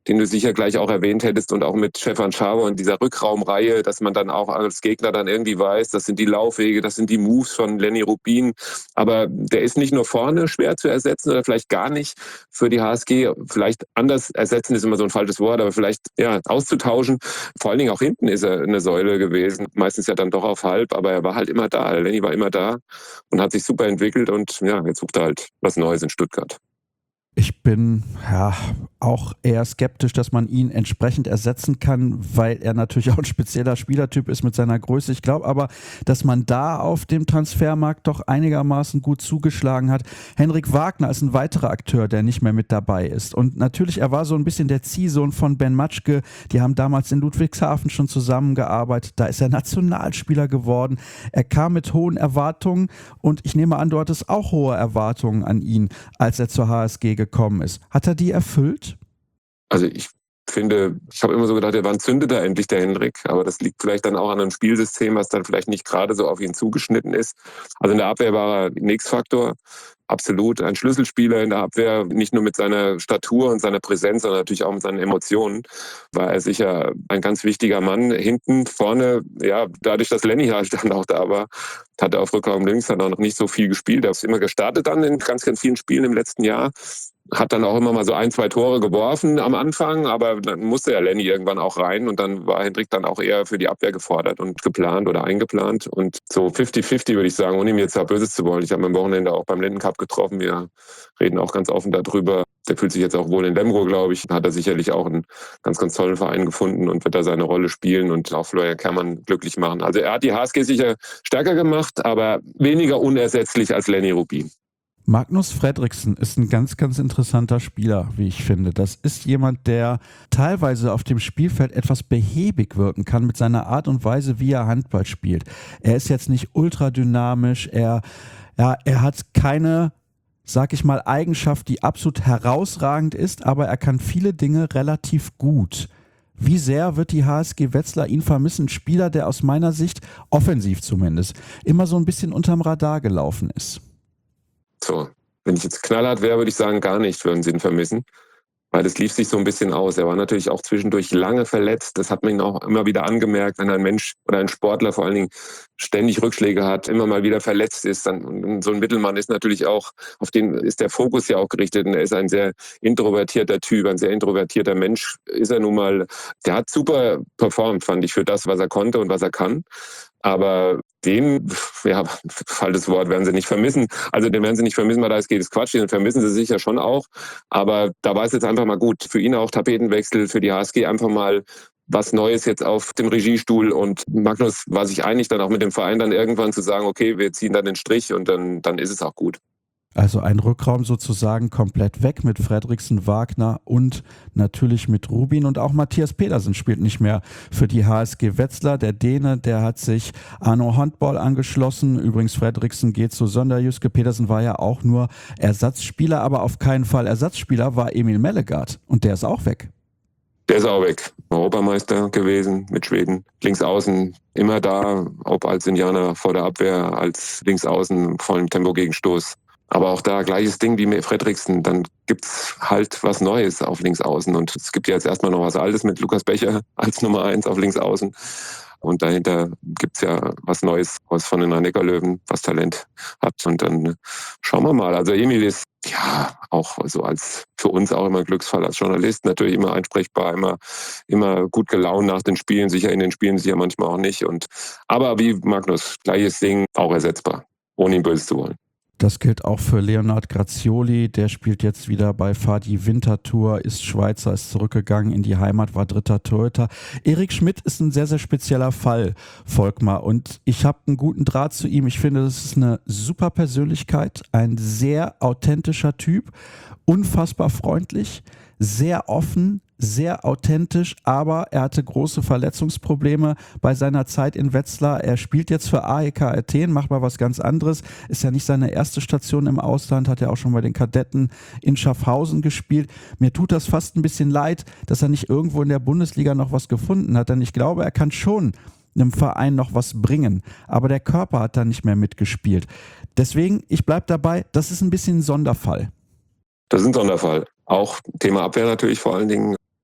den du sicher gleich auch erwähnt hättest und auch mit Stefan Schaber und dieser Rückraumreihe, dass man dann auch als Gegner dann irgendwie weiß, das sind die Laufwege, das sind die Moves von Lenny Rubin. Aber der ist nicht nur vorne schwer zu ersetzen oder vielleicht gar nicht für die H S G. Vielleicht anders ersetzen ist immer so ein falsches Wort, aber vielleicht ja auszutauschen. Vor allen Dingen auch hinten ist er eine Säule gewesen. Meistens ja dann doch auf halb, aber er war halt immer da. Lenny war immer da und hat sich super entwickelt und ja, jetzt sucht er halt was Neues in Stuttgart. Ich bin ja auch eher skeptisch, dass man ihn entsprechend ersetzen kann, weil er natürlich auch ein spezieller Spielertyp ist mit seiner Größe. Ich glaube aber, dass man da auf dem Transfermarkt doch einigermaßen gut zugeschlagen hat. Henrik Wagner ist ein weiterer Akteur, der nicht mehr mit dabei ist. Und natürlich, er war so ein bisschen der Ziehsohn von Ben Matschke. Die haben damals in Ludwigshafen schon zusammengearbeitet. Da ist er Nationalspieler geworden. Er kam mit hohen Erwartungen und ich nehme an, du hattest auch hohe Erwartungen an ihn, als er zur H S G gekommen ist. Hat er die erfüllt? Also ich finde, ich habe immer so gedacht, der wann zündet er endlich, der Henrik? Aber das liegt vielleicht dann auch an einem Spielsystem, was dann vielleicht nicht gerade so auf ihn zugeschnitten ist. Also in der Abwehr war er ein X-Faktor. Absolut ein Schlüsselspieler in der Abwehr, nicht nur mit seiner Statur und seiner Präsenz, sondern natürlich auch mit seinen Emotionen. War er sicher ein ganz wichtiger Mann. Hinten, vorne, ja, dadurch, dass Lenny halt dann auch da war, hat er auf Rückraum links dann auch noch nicht so viel gespielt. Er ist immer gestartet dann in ganz, ganz vielen Spielen im letzten Jahr. Hat dann auch immer mal so ein, zwei Tore geworfen am Anfang, aber dann musste ja Lenny irgendwann auch rein und dann war Hendrik dann auch eher für die Abwehr gefordert und geplant oder eingeplant. Und so fünfzig fünfzig würde ich sagen, ohne ihm jetzt da Böses zu wollen. Ich habe am Wochenende auch beim Lindencup getroffen, wir reden auch ganz offen darüber. Der fühlt sich jetzt auch wohl in Lemgo, glaube ich. Hat er sicherlich auch einen ganz, ganz tollen Verein gefunden und wird da seine Rolle spielen und auch Florian Kermann glücklich machen. Also er hat die H S G sicher stärker gemacht, aber weniger unersetzlich als Lenny Rubin. Magnus Fredriksen ist ein ganz, ganz interessanter Spieler, wie ich finde. Das ist jemand, der teilweise auf dem Spielfeld etwas behäbig wirken kann mit seiner Art und Weise, wie er Handball spielt. Er ist jetzt nicht ultradynamisch, er, ja, er hat keine, sag ich mal, Eigenschaft, die absolut herausragend ist, aber er kann viele Dinge relativ gut. Wie sehr wird die H S G Wetzlar ihn vermissen? Ein Spieler, der aus meiner Sicht, offensiv zumindest, immer so ein bisschen unterm Radar gelaufen ist. So, wenn ich jetzt knallhart wäre, würde ich sagen, gar nicht würden sie ihn vermissen, weil das lief sich so ein bisschen aus. Er war natürlich auch zwischendurch lange verletzt. Das hat man ihn auch immer wieder angemerkt, wenn ein Mensch oder ein Sportler vor allen Dingen ständig Rückschläge hat, immer mal wieder verletzt ist. Dann, und so ein Mittelmann ist natürlich auch, auf den ist der Fokus ja auch gerichtet. Und er ist ein sehr introvertierter Typ, ein sehr introvertierter Mensch ist er nun mal. Der hat super performt, fand ich, für das, was er konnte und was er kann. Aber den, ja, falsches Wort, werden sie nicht vermissen. Also den werden sie nicht vermissen, weil da es geht, ist Quatsch, den vermissen sie sicher schon auch. Aber da war es jetzt einfach mal gut. Für ihn auch Tapetenwechsel, für die H S G einfach mal was Neues jetzt auf dem Regiestuhl. Und Magnus war sich einig, dann auch mit dem Verein dann irgendwann zu sagen, okay, wir ziehen dann den Strich und dann, dann ist es auch gut. Also ein Rückraum sozusagen komplett weg mit Fredriksen, Wagner und natürlich mit Rubin. Und auch Matthias Pedersen spielt nicht mehr für die H S G Wetzlar. Der Däne, der hat sich Arno Handball angeschlossen. Übrigens, Fredriksen geht zu Sonderjyske. Pedersen war ja auch nur Ersatzspieler, aber auf keinen Fall Ersatzspieler war Emil Mellegard. Und der ist auch weg. Der ist auch weg. Europameister gewesen mit Schweden. Links außen immer da, ob als Indianer vor der Abwehr, als links außen vollen Tempo-Gegenstoß. Aber auch da gleiches Ding wie mit Fredriksen, dann gibt's halt was Neues auf Linksaußen. Und es gibt ja jetzt erstmal noch was Altes mit Lukas Becher als Nummer eins auf Linksaußen. Und dahinter gibt's ja was Neues aus von den Rhein-Neckar-Löwen, was Talent hat. Und dann schauen wir mal. Also Emil ist ja auch so als für uns auch immer ein Glücksfall als Journalist, natürlich immer ansprechbar, immer, immer gut gelaunt nach den Spielen, sicher in den Spielen, sicher manchmal auch nicht. Und aber wie Magnus, gleiches Ding, auch ersetzbar, ohne ihn böse zu wollen. Das gilt auch für Leonard Grazioli, der spielt jetzt wieder bei Fadi Winterthur, ist Schweizer, ist zurückgegangen in die Heimat, war dritter Torhüter. Erik Schmidt ist ein sehr, sehr spezieller Fall, Volkmar, und ich habe einen guten Draht zu ihm. Ich finde, das ist eine super Persönlichkeit, ein sehr authentischer Typ, unfassbar freundlich, sehr offen, sehr authentisch, aber er hatte große Verletzungsprobleme bei seiner Zeit in Wetzlar. Er spielt jetzt für A E K Athen, macht mal was ganz anderes. Ist ja nicht seine erste Station im Ausland, hat ja auch schon bei den Kadetten in Schaffhausen gespielt. Mir tut das fast ein bisschen leid, dass er nicht irgendwo in der Bundesliga noch was gefunden hat, denn ich glaube, er kann schon einem Verein noch was bringen, aber der Körper hat da nicht mehr mitgespielt. Deswegen, ich bleibe dabei, das ist ein bisschen ein Sonderfall. Das ist ein Sonderfall. Auch Thema Abwehr natürlich vor allen Dingen.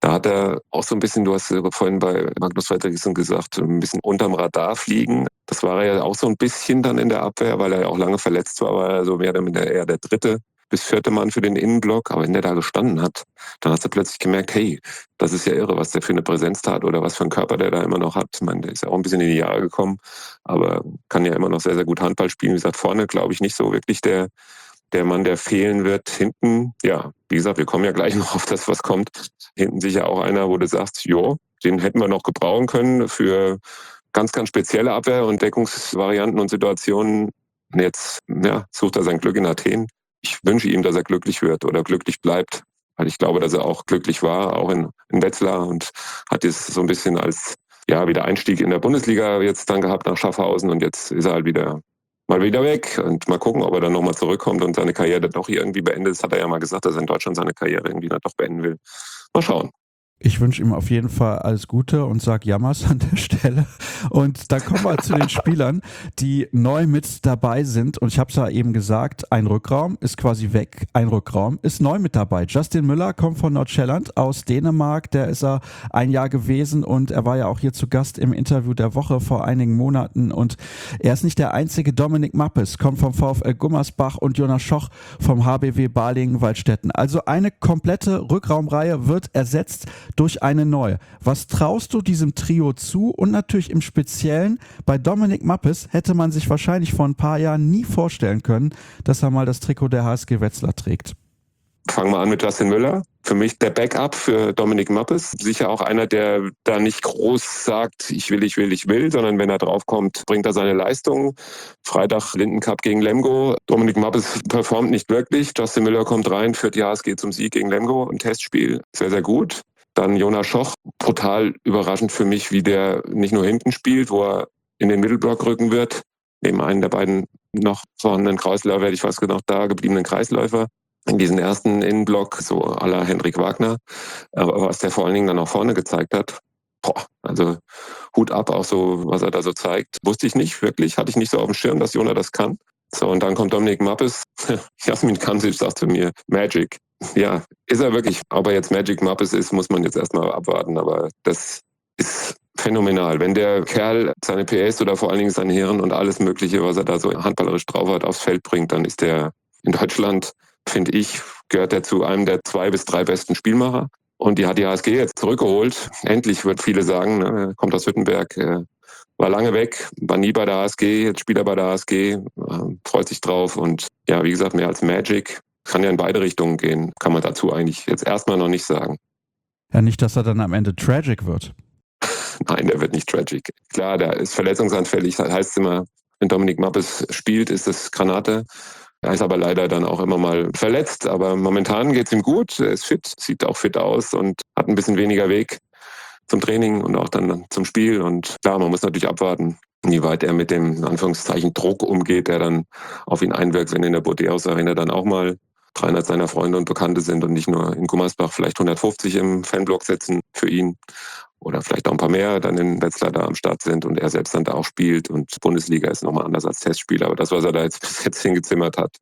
Da hat er auch so ein bisschen, du hast ja vorhin bei Magnus Fredriksson gesagt, ein bisschen unterm Radar fliegen. Das war er ja auch so ein bisschen dann in der Abwehr, weil er ja auch lange verletzt war, war er so mehr oder minder eher der dritte bis vierte Mann für den Innenblock. Aber wenn der da gestanden hat, dann hast du plötzlich gemerkt, hey, das ist ja irre, was der für eine Präsenz hat oder was für einen Körper der da immer noch hat. Ich meine, der ist ja auch ein bisschen in die Jahre gekommen, aber kann ja immer noch sehr, sehr gut Handball spielen. Wie gesagt, vorne glaube ich nicht so wirklich der, der Mann, der fehlen wird. Hinten, ja, wie gesagt, wir kommen ja gleich noch auf das, was kommt. Hinten sicher auch einer, wo du sagst, jo, den hätten wir noch gebrauchen können für ganz, ganz spezielle Abwehr- und Deckungsvarianten und Situationen. Und jetzt ja, sucht er sein Glück in Athen. Ich wünsche ihm, dass er glücklich wird oder glücklich bleibt, weil ich glaube, dass er auch glücklich war, auch in, in Wetzlar und hat es so ein bisschen als ja, wieder Einstieg in der Bundesliga jetzt dann gehabt nach Schaffhausen und jetzt ist er halt wieder mal wieder weg und mal gucken, ob er dann nochmal zurückkommt und seine Karriere doch hier irgendwie beendet. Das hat er ja mal gesagt, dass er in Deutschland seine Karriere irgendwie dann doch beenden will. Mal schauen. Ich wünsche ihm auf jeden Fall alles Gute und sage Jammers an der Stelle. Und dann kommen wir zu den Spielern, die neu mit dabei sind. Und ich habe es ja eben gesagt, ein Rückraum ist quasi weg, ein Rückraum ist neu mit dabei. Justin Müller kommt von Nordsjælland aus Dänemark, der ist er ein Jahr gewesen und er war ja auch hier zu Gast im Interview der Woche vor einigen Monaten. Und er ist nicht der einzige. Dominik Mappes kommt vom VfL Gummersbach und Jonas Schoch vom H B W Balingen-Waldstätten. Also eine komplette Rückraumreihe wird ersetzt durch eine neue. Was traust du diesem Trio zu? Und natürlich im Speziellen bei Dominik Mappes hätte man sich wahrscheinlich vor ein paar Jahren nie vorstellen können, dass er mal das Trikot der H S G Wetzlar trägt. Fangen wir an mit Justin Müller. Für mich der Backup für Dominik Mappes. Sicher auch einer, der da nicht groß sagt, ich will, ich will, ich will, sondern wenn er draufkommt, bringt er seine Leistung. Freitag Lindencup gegen Lemgo. Dominik Mappes performt nicht wirklich. Justin Müller kommt rein, führt die H S G zum Sieg gegen Lemgo im Testspiel. Sehr, sehr gut. Dann Jonas Schoch, brutal überraschend für mich, wie der nicht nur hinten spielt, wo er in den Mittelblock rücken wird, neben einen der beiden noch vorhandenen Kreisläufer, hätte ich fast gedacht, da gebliebenen Kreisläufer, in diesen ersten Innenblock, so à la Hendrik Wagner, aber was der vor allen Dingen dann auch vorne gezeigt hat, boah, also Hut ab, auch so, was er da so zeigt, wusste ich nicht wirklich, hatte ich nicht so auf dem Schirm, dass Jonas das kann. So, und dann kommt Dominik Mappes, Jasmin Kamsic sagt zu mir, Magic. Ja, ist er wirklich. Ob er jetzt Magic Mappes ist, muss man jetzt erstmal abwarten. Aber das ist phänomenal. Wenn der Kerl seine P S oder vor allen Dingen seine Hirn und alles Mögliche, was er da so handballerisch drauf hat, aufs Feld bringt, dann ist der in Deutschland, finde ich, gehört er zu einem der zwei bis drei besten Spielmacher. Und die hat die H S G jetzt zurückgeholt. Endlich, wird viele sagen, ne, kommt aus Württemberg, äh, war lange weg, war nie bei der H S G, jetzt Spieler bei der H S G, äh, freut sich drauf. Und ja, wie gesagt, mehr als Magic. Kann ja in beide Richtungen gehen, kann man dazu eigentlich jetzt erstmal noch nicht sagen. Ja, nicht, dass er dann am Ende tragic wird. Nein, der wird nicht tragic. Klar, der ist verletzungsanfällig, das heißt immer, wenn Dominik Mappes spielt, ist das Granate. Er ist aber leider dann auch immer mal verletzt, aber momentan geht es ihm gut, er ist fit, sieht auch fit aus und hat ein bisschen weniger Weg zum Training und auch dann zum Spiel. Und klar, man muss natürlich abwarten, wie weit er mit dem, in Anführungszeichen, Druck umgeht, der dann auf ihn einwirkt, wenn in der Bodehaus Arena dann auch mal dreihundert seiner Freunde und Bekannte sind und nicht nur in Gummersbach vielleicht hundertfünfzig im Fanblock sitzen für ihn oder vielleicht auch ein paar mehr dann in Wetzlar da am Start sind und er selbst dann da auch spielt und Bundesliga ist nochmal anders als Testspiel, aber das, was er da jetzt bis jetzt hingezimmert hat,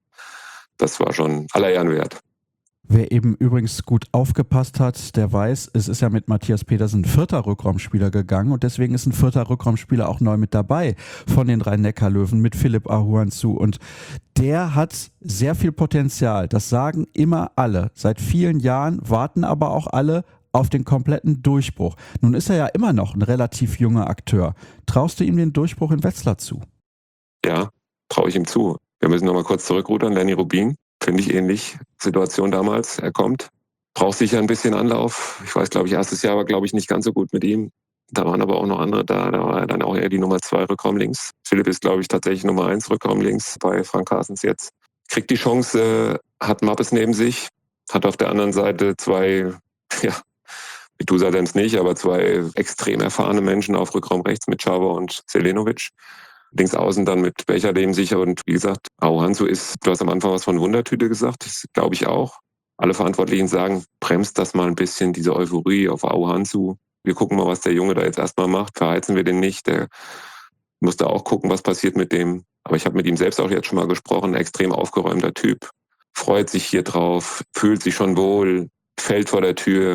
das war schon aller Ehren wert. Wer eben übrigens gut aufgepasst hat, der weiß, es ist ja mit Matthias Petersen ein vierter Rückraumspieler gegangen und deswegen ist ein vierter Rückraumspieler auch neu mit dabei von den Rhein-Neckar-Löwen mit Philipp Ahuanzu und der hat sehr viel Potenzial. Das sagen immer alle. Seit vielen Jahren warten aber auch alle auf den kompletten Durchbruch. Nun ist er ja immer noch ein relativ junger Akteur. Traust du ihm den Durchbruch in Wetzlar zu? Ja, traue ich ihm zu. Wir müssen nochmal kurz zurückrudern. Lenny Rubin. Finde ich ähnlich. Situation damals. Er kommt, braucht sicher ein bisschen Anlauf. Ich weiß, glaube ich, erstes Jahr war, glaube ich, nicht ganz so gut mit ihm. Da waren aber auch noch andere da. Da war er dann auch eher die Nummer zwei Rückraum links. Philipp ist, glaube ich, tatsächlich Nummer eins Rückraum links bei Frank Carstens jetzt. Kriegt die Chance, hat Mappes neben sich, hat auf der anderen Seite zwei, ja, mit Dusadens nicht, aber zwei extrem erfahrene Menschen auf Rückraum rechts mit Chava und Selenovic. Links außen dann mit Becher neben sich und wie gesagt, Ahuanzu ist, du hast am Anfang was von Wundertüte gesagt, das glaube ich auch. Alle Verantwortlichen sagen, bremst das mal ein bisschen, diese Euphorie auf Ahuanzu. Wir gucken mal, was der Junge da jetzt erstmal macht, verheizen wir den nicht, der muss da auch gucken, was passiert mit dem. Aber ich habe mit ihm selbst auch jetzt schon mal gesprochen, extrem aufgeräumter Typ, freut sich hier drauf, fühlt sich schon wohl, fällt vor der Tür.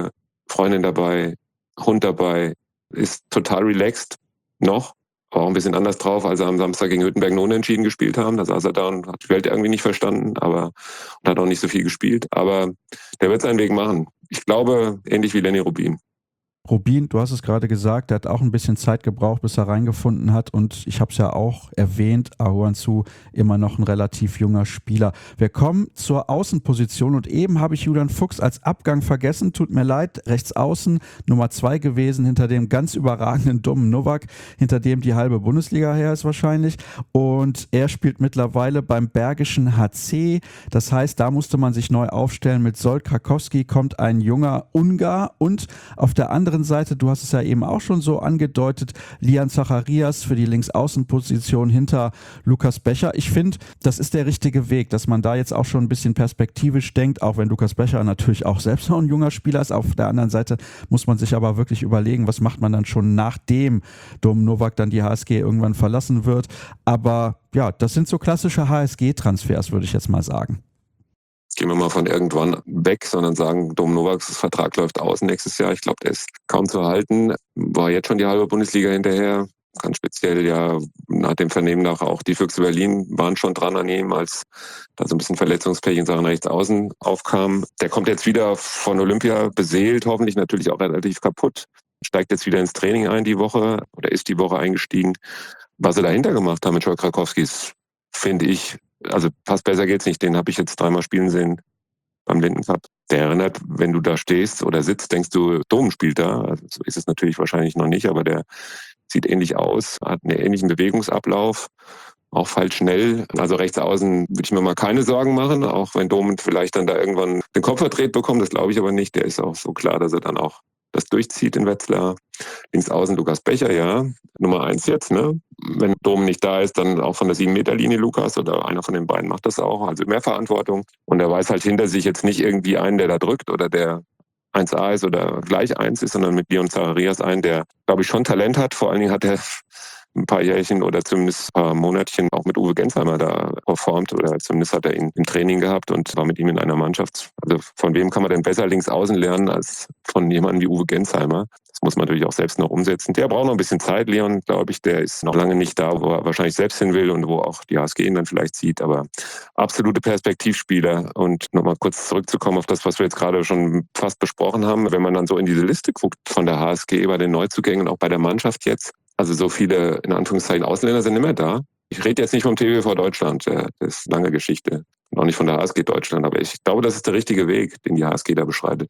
Freundin dabei, Hund dabei, ist total relaxed noch. War auch ein bisschen anders drauf, als er am Samstag gegen Hüttenberg nur unentschieden gespielt haben. Da saß er da und hat die Welt irgendwie nicht verstanden, aber und hat auch nicht so viel gespielt. Aber der wird seinen Weg machen. Ich glaube, ähnlich wie Lenny Rubin. Rubin, du hast es gerade gesagt, der hat auch ein bisschen Zeit gebraucht, bis er reingefunden hat und ich habe es ja auch erwähnt, Ahuanzu immer noch ein relativ junger Spieler. Wir kommen zur Außenposition und eben habe ich Julian Fuchs als Abgang vergessen, tut mir leid, rechts außen Nummer zwei gewesen, hinter dem ganz überragenden Dom Novak, hinter dem die halbe Bundesliga her ist wahrscheinlich und er spielt mittlerweile beim Bergischen H C, das heißt, da musste man sich neu aufstellen, mit Zsolt Krakowski kommt ein junger Ungar und auf der anderen Seite, du hast es ja eben auch schon so angedeutet, Lian Zacharias für die Linksaußenposition hinter Lukas Becher. Ich finde, das ist der richtige Weg, dass man da jetzt auch schon ein bisschen perspektivisch denkt, auch wenn Lukas Becher natürlich auch selbst noch ein junger Spieler ist. Auf der anderen Seite muss man sich aber wirklich überlegen, was macht man dann schon, nachdem Dom Novak dann die H S G irgendwann verlassen wird. Aber ja, das sind so klassische H S G-Transfers, würde ich jetzt mal sagen. Gehen wir mal von irgendwann weg, sondern sagen, Dom Novaks Vertrag läuft aus nächstes Jahr. Ich glaube, der ist kaum zu halten. War jetzt schon die halbe Bundesliga hinterher. Ganz speziell ja nach dem Vernehmen nach auch die Füchse Berlin waren schon dran an ihm, als da so ein bisschen Verletzungspech in Sachen Rechtsaußen aufkam. Der kommt jetzt wieder von Olympia beseelt, hoffentlich natürlich auch relativ kaputt. Steigt jetzt wieder ins Training ein die Woche oder ist die Woche eingestiegen. Was sie dahinter gemacht haben mit Zsolt Krakowski ist, finde ich, also fast besser geht's nicht. Den habe ich jetzt dreimal spielen sehen beim Linden Cup. Der erinnert, wenn du da stehst oder sitzt, denkst du, Dom spielt da. Also so ist es natürlich wahrscheinlich noch nicht, aber der sieht ähnlich aus, hat einen ähnlichen Bewegungsablauf, auch falsch schnell. Also rechts außen würde ich mir mal keine Sorgen machen, auch wenn Dom vielleicht dann da irgendwann den Kopf verdreht bekommt. Das glaube ich aber nicht. Der ist auch so klar, dass er dann auch das durchzieht in Wetzlar. Links außen Lukas Becher, ja. Nummer eins jetzt, ne? Wenn Dom nicht da ist, dann auch von der sieben-Meter-Linie Lukas oder einer von den beiden macht das auch. Also mehr Verantwortung. Und er weiß halt hinter sich jetzt nicht irgendwie einen, der da drückt oder der eins A ist oder gleich eins ist, sondern mit Lian Zacharias einen, der, glaube ich, schon Talent hat. Vor allen Dingen hat er ein paar Jährchen oder zumindest ein paar Monatchen auch mit Uwe Gensheimer da performt oder zumindest hat er ihn im Training gehabt und war mit ihm in einer Mannschaft. Also von wem kann man denn besser links außen lernen als von jemandem wie Uwe Gensheimer? Das muss man natürlich auch selbst noch umsetzen. Der braucht noch ein bisschen Zeit, Leon, glaube ich. Der ist noch lange nicht da, wo er wahrscheinlich selbst hin will und wo auch die H S G ihn dann vielleicht sieht. Aber absolute Perspektivspieler. Und nochmal kurz zurückzukommen auf das, was wir jetzt gerade schon fast besprochen haben. Wenn man dann so in diese Liste guckt von der H S G bei den Neuzugängen, auch bei der Mannschaft jetzt, also so viele, in Anführungszeichen, Ausländer sind nicht mehr da. Ich rede jetzt nicht vom T V V Deutschland, das ist eine lange Geschichte. Und auch nicht von der H S G Deutschland, aber ich glaube, das ist der richtige Weg, den die H S G da beschreitet.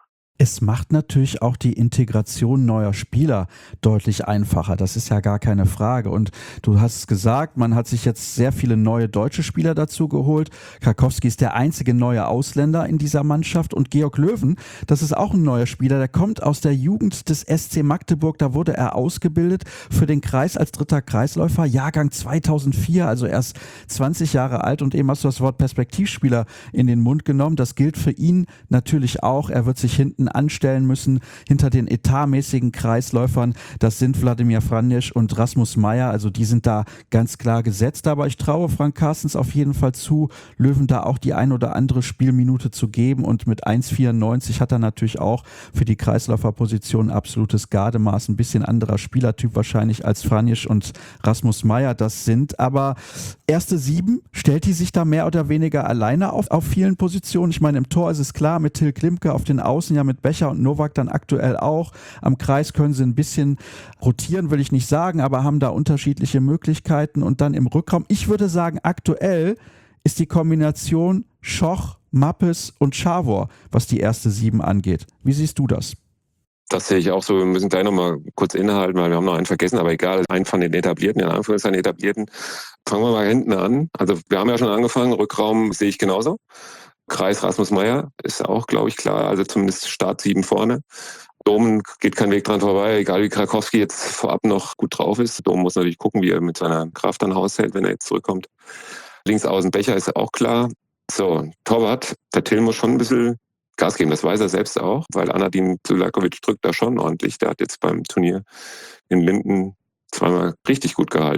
Es macht natürlich auch die Integration neuer Spieler deutlich einfacher. Das ist ja gar keine Frage. Und du hast es gesagt, man hat sich jetzt sehr viele neue deutsche Spieler dazu geholt. Krakowski ist der einzige neue Ausländer in dieser Mannschaft. Und Georg Löwen, das ist auch ein neuer Spieler. Der kommt aus der Jugend des S C Magdeburg. Da wurde er ausgebildet für den Kreis als dritter Kreisläufer. Jahrgang zweitausendvier, also erst zwanzig Jahre alt. Und eben hast du das Wort Perspektivspieler in den Mund genommen. Das gilt für ihn natürlich auch. Er wird sich hinten anstellen müssen hinter den etatmäßigen Kreisläufern. Das sind Wladimir Franjesch und Rasmus Meyer. Also die sind da ganz klar gesetzt. Aber ich traue Frank Carstens auf jeden Fall zu, Löwen da auch die ein oder andere Spielminute zu geben. Und mit eins Komma vierundneunzig hat er natürlich auch für die Kreisläuferposition absolutes Gardemaß. Ein bisschen anderer Spielertyp wahrscheinlich als Franjesch und Rasmus Meyer das sind. Aber erste sieben, stellt die sich da mehr oder weniger alleine auf, auf vielen Positionen? Ich meine, im Tor ist es klar, mit Till Klimke, auf den Außen ja mit Becher und Novak dann aktuell auch. Am Kreis können sie ein bisschen rotieren, will ich nicht sagen, aber haben da unterschiedliche Möglichkeiten. Und dann im Rückraum, ich würde sagen, aktuell ist die Kombination Schoch, Mappes und Schavor, was die erste sieben angeht. Wie siehst du das? Das sehe ich auch so. Wir müssen gleich nochmal kurz innehalten, weil wir haben noch einen vergessen, aber egal, einen von den Etablierten, in Anführungszeichen Etablierten. Fangen wir mal hinten an. Also wir haben ja schon angefangen, Rückraum sehe ich genauso. Kreis Rasmus Meyer ist auch, glaube ich, klar, also zumindest Start sieben vorne. Dom geht kein Weg dran vorbei, egal wie Krakowski jetzt vorab noch gut drauf ist. Dom muss natürlich gucken, wie er mit seiner Kraft dann haushält, wenn er jetzt zurückkommt. Links außen Becher ist auch klar. So, Torwart, der Till muss schon ein bisschen Gas geben, das weiß er selbst auch, weil Anadin Sulakovic drückt da schon ordentlich. Der hat jetzt beim Turnier in Linden zweimal richtig gut gehalten.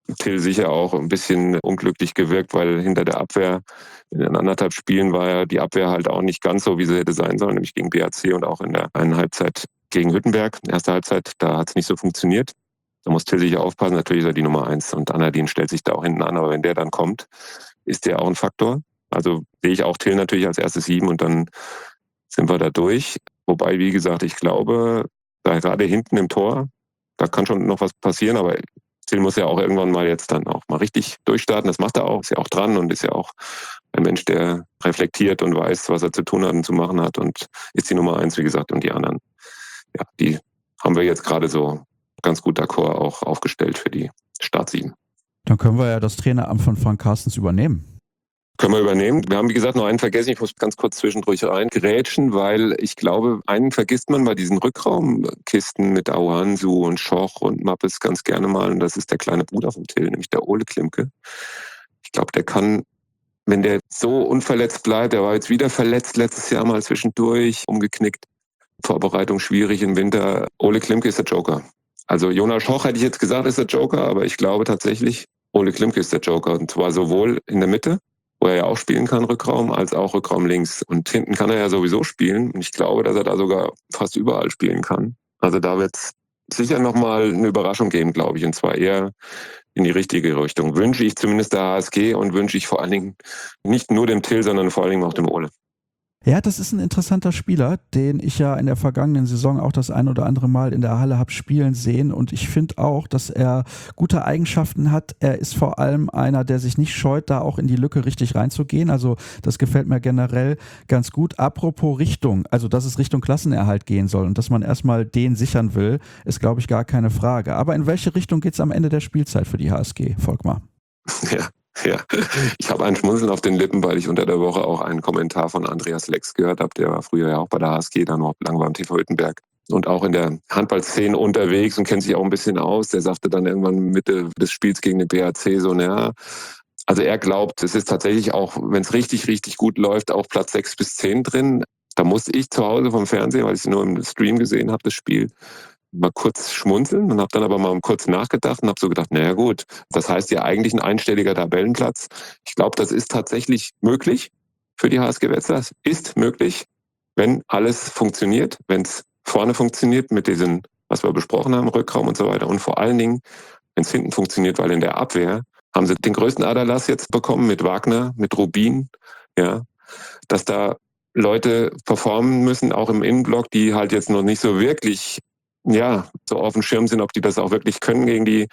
Till sicher auch ein bisschen unglücklich gewirkt, weil hinter der Abwehr in den anderthalb Spielen war ja die Abwehr halt auch nicht ganz so, wie sie hätte sein sollen, nämlich gegen B A C und auch in der einen Halbzeit gegen Hüttenberg. Erste Halbzeit, da hat es nicht so funktioniert. Da muss Till sicher aufpassen. Natürlich ist er die Nummer eins und Anadin stellt sich da auch hinten an, aber wenn der dann kommt, ist der auch ein Faktor. Also sehe ich auch Till natürlich als erstes Sieben und dann sind wir da durch. Wobei, wie gesagt, ich glaube, da gerade hinten im Tor, da kann schon noch was passieren, aber Till muss ja auch irgendwann mal jetzt dann auch mal richtig durchstarten. Das macht er auch, ist ja auch dran und ist ja auch ein Mensch, der reflektiert und weiß, was er zu tun hat und zu machen hat und ist die Nummer eins, wie gesagt, und die anderen, ja, die haben wir jetzt gerade so ganz gut d'accord auch aufgestellt für die Start sieben. Dann können wir ja das Traineramt von Frank Carstens übernehmen. Können wir übernehmen. Wir haben, wie gesagt, noch einen vergessen. Ich muss ganz kurz zwischendurch reingrätschen, weil ich glaube, einen vergisst man bei diesen Rückraumkisten mit Aouansou und Schoch und Mappes ganz gerne mal. Und das ist der kleine Bruder von Till, nämlich der Ole Klimke. Ich glaube, der kann, wenn der so unverletzt bleibt, der war jetzt wieder verletzt letztes Jahr mal zwischendurch, umgeknickt. Vorbereitung schwierig im Winter. Ole Klimke ist der Joker. Also Jonas Schoch hätte ich jetzt gesagt, ist der Joker, aber ich glaube tatsächlich, Ole Klimke ist der Joker. Und zwar sowohl in der Mitte, wo er ja auch spielen kann, Rückraum, als auch Rückraum links. Und hinten kann er ja sowieso spielen. Und ich glaube, dass er da sogar fast überall spielen kann. Also da wird es sicher nochmal eine Überraschung geben, glaube ich. Und zwar eher in die richtige Richtung. Wünsche ich zumindest der H S G und wünsche ich vor allen Dingen nicht nur dem Till, sondern vor allen Dingen auch dem Ole. Ja, das ist ein interessanter Spieler, den ich ja in der vergangenen Saison auch das ein oder andere Mal in der Halle habe spielen sehen und ich finde auch, dass er gute Eigenschaften hat. Er ist vor allem einer, der sich nicht scheut, da auch in die Lücke richtig reinzugehen. Also das gefällt mir generell ganz gut. Apropos Richtung, also dass es Richtung Klassenerhalt gehen soll und dass man erstmal den sichern will, ist glaube ich gar keine Frage. Aber in welche Richtung geht es am Ende der Spielzeit für die H S G, Volkmar? Ja. Ja, ich habe ein Schmunzeln auf den Lippen, weil ich unter der Woche auch einen Kommentar von Andreas Lex gehört habe. Der war früher ja auch bei der H S G, dann noch lange beim T V Hüttenberg und auch in der Handballszene unterwegs und kennt sich auch ein bisschen aus. Der sagte dann irgendwann Mitte des Spiels gegen den B A C so, naja, also er glaubt, es ist tatsächlich auch, wenn es richtig, richtig gut läuft, auch Platz sechs bis zehn drin. Da musste ich zu Hause vom Fernsehen, weil ich es nur im Stream gesehen habe, das Spiel, mal kurz schmunzeln und habe dann aber mal kurz nachgedacht und habe so gedacht, naja gut, das heißt ja eigentlich ein einstelliger Tabellenplatz. Ich glaube, das ist tatsächlich möglich für die H S G Wetzlar. Es ist möglich, wenn alles funktioniert, wenn es vorne funktioniert mit diesen, was wir besprochen haben, Rückraum und so weiter und vor allen Dingen, wenn es hinten funktioniert, weil in der Abwehr haben sie den größten Aderlass jetzt bekommen mit Wagner, mit Rubin, ja, dass da Leute performen müssen, auch im Innenblock, die halt jetzt noch nicht so wirklich ja, so auf dem Schirm sind, ob die das auch wirklich können gegen die,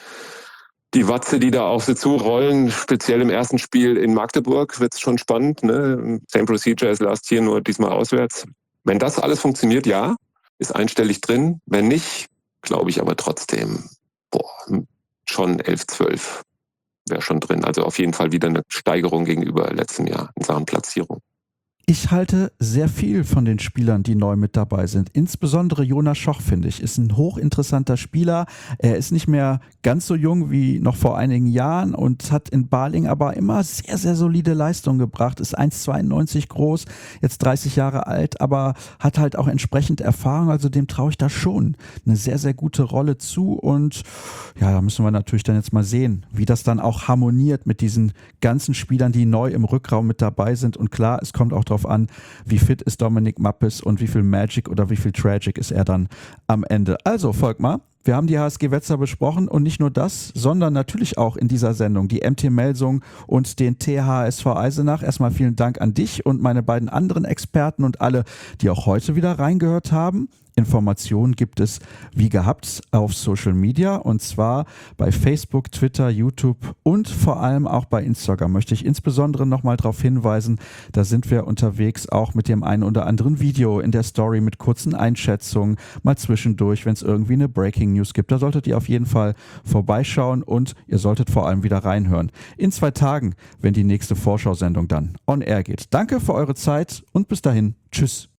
die Watze, die da auf sie zurollen. Speziell im ersten Spiel in Magdeburg wird es schon spannend. Ne? Same procedure as last year, nur diesmal auswärts. Wenn das alles funktioniert, ja, ist einstellig drin. Wenn nicht, glaube ich aber trotzdem, boah, schon elf, zwölf wäre schon drin. Also auf jeden Fall wieder eine Steigerung gegenüber letztem Jahr in Sachen Platzierung. Ich halte sehr viel von den Spielern, die neu mit dabei sind. Insbesondere Jonas Schoch, finde ich, ist ein hochinteressanter Spieler. Er ist nicht mehr ganz so jung wie noch vor einigen Jahren und hat in Baling aber immer sehr, sehr solide Leistung gebracht. Ist eins Komma zweiundneunzig groß, jetzt dreißig Jahre alt, aber hat halt auch entsprechend Erfahrung. Also dem traue ich da schon eine sehr, sehr gute Rolle zu. Und ja, da müssen wir natürlich dann jetzt mal sehen, wie das dann auch harmoniert mit diesen ganzen Spielern, die neu im Rückraum mit dabei sind. Und klar, es kommt auch darauf an, wie fit ist Dominik Mappes und wie viel Magic oder wie viel Tragic ist er dann am Ende. Also Volkmar, wir haben die H S G Wetzlar besprochen und nicht nur das, sondern natürlich auch in dieser Sendung die M T Melsung und den T H S V Eisenach. Erstmal vielen Dank an dich und meine beiden anderen Experten und alle, die auch heute wieder reingehört haben. Informationen gibt es wie gehabt auf Social Media und zwar bei Facebook, Twitter, YouTube und vor allem auch bei Instagram. Möchte ich insbesondere nochmal darauf hinweisen, da sind wir unterwegs auch mit dem einen oder anderen Video in der Story mit kurzen Einschätzungen, mal zwischendurch, wenn es irgendwie eine Breaking News gibt. Da solltet ihr auf jeden Fall vorbeischauen und ihr solltet vor allem wieder reinhören. In zwei Tagen, wenn die nächste Vorschau-Sendung dann on air geht. Danke für eure Zeit und bis dahin. Tschüss.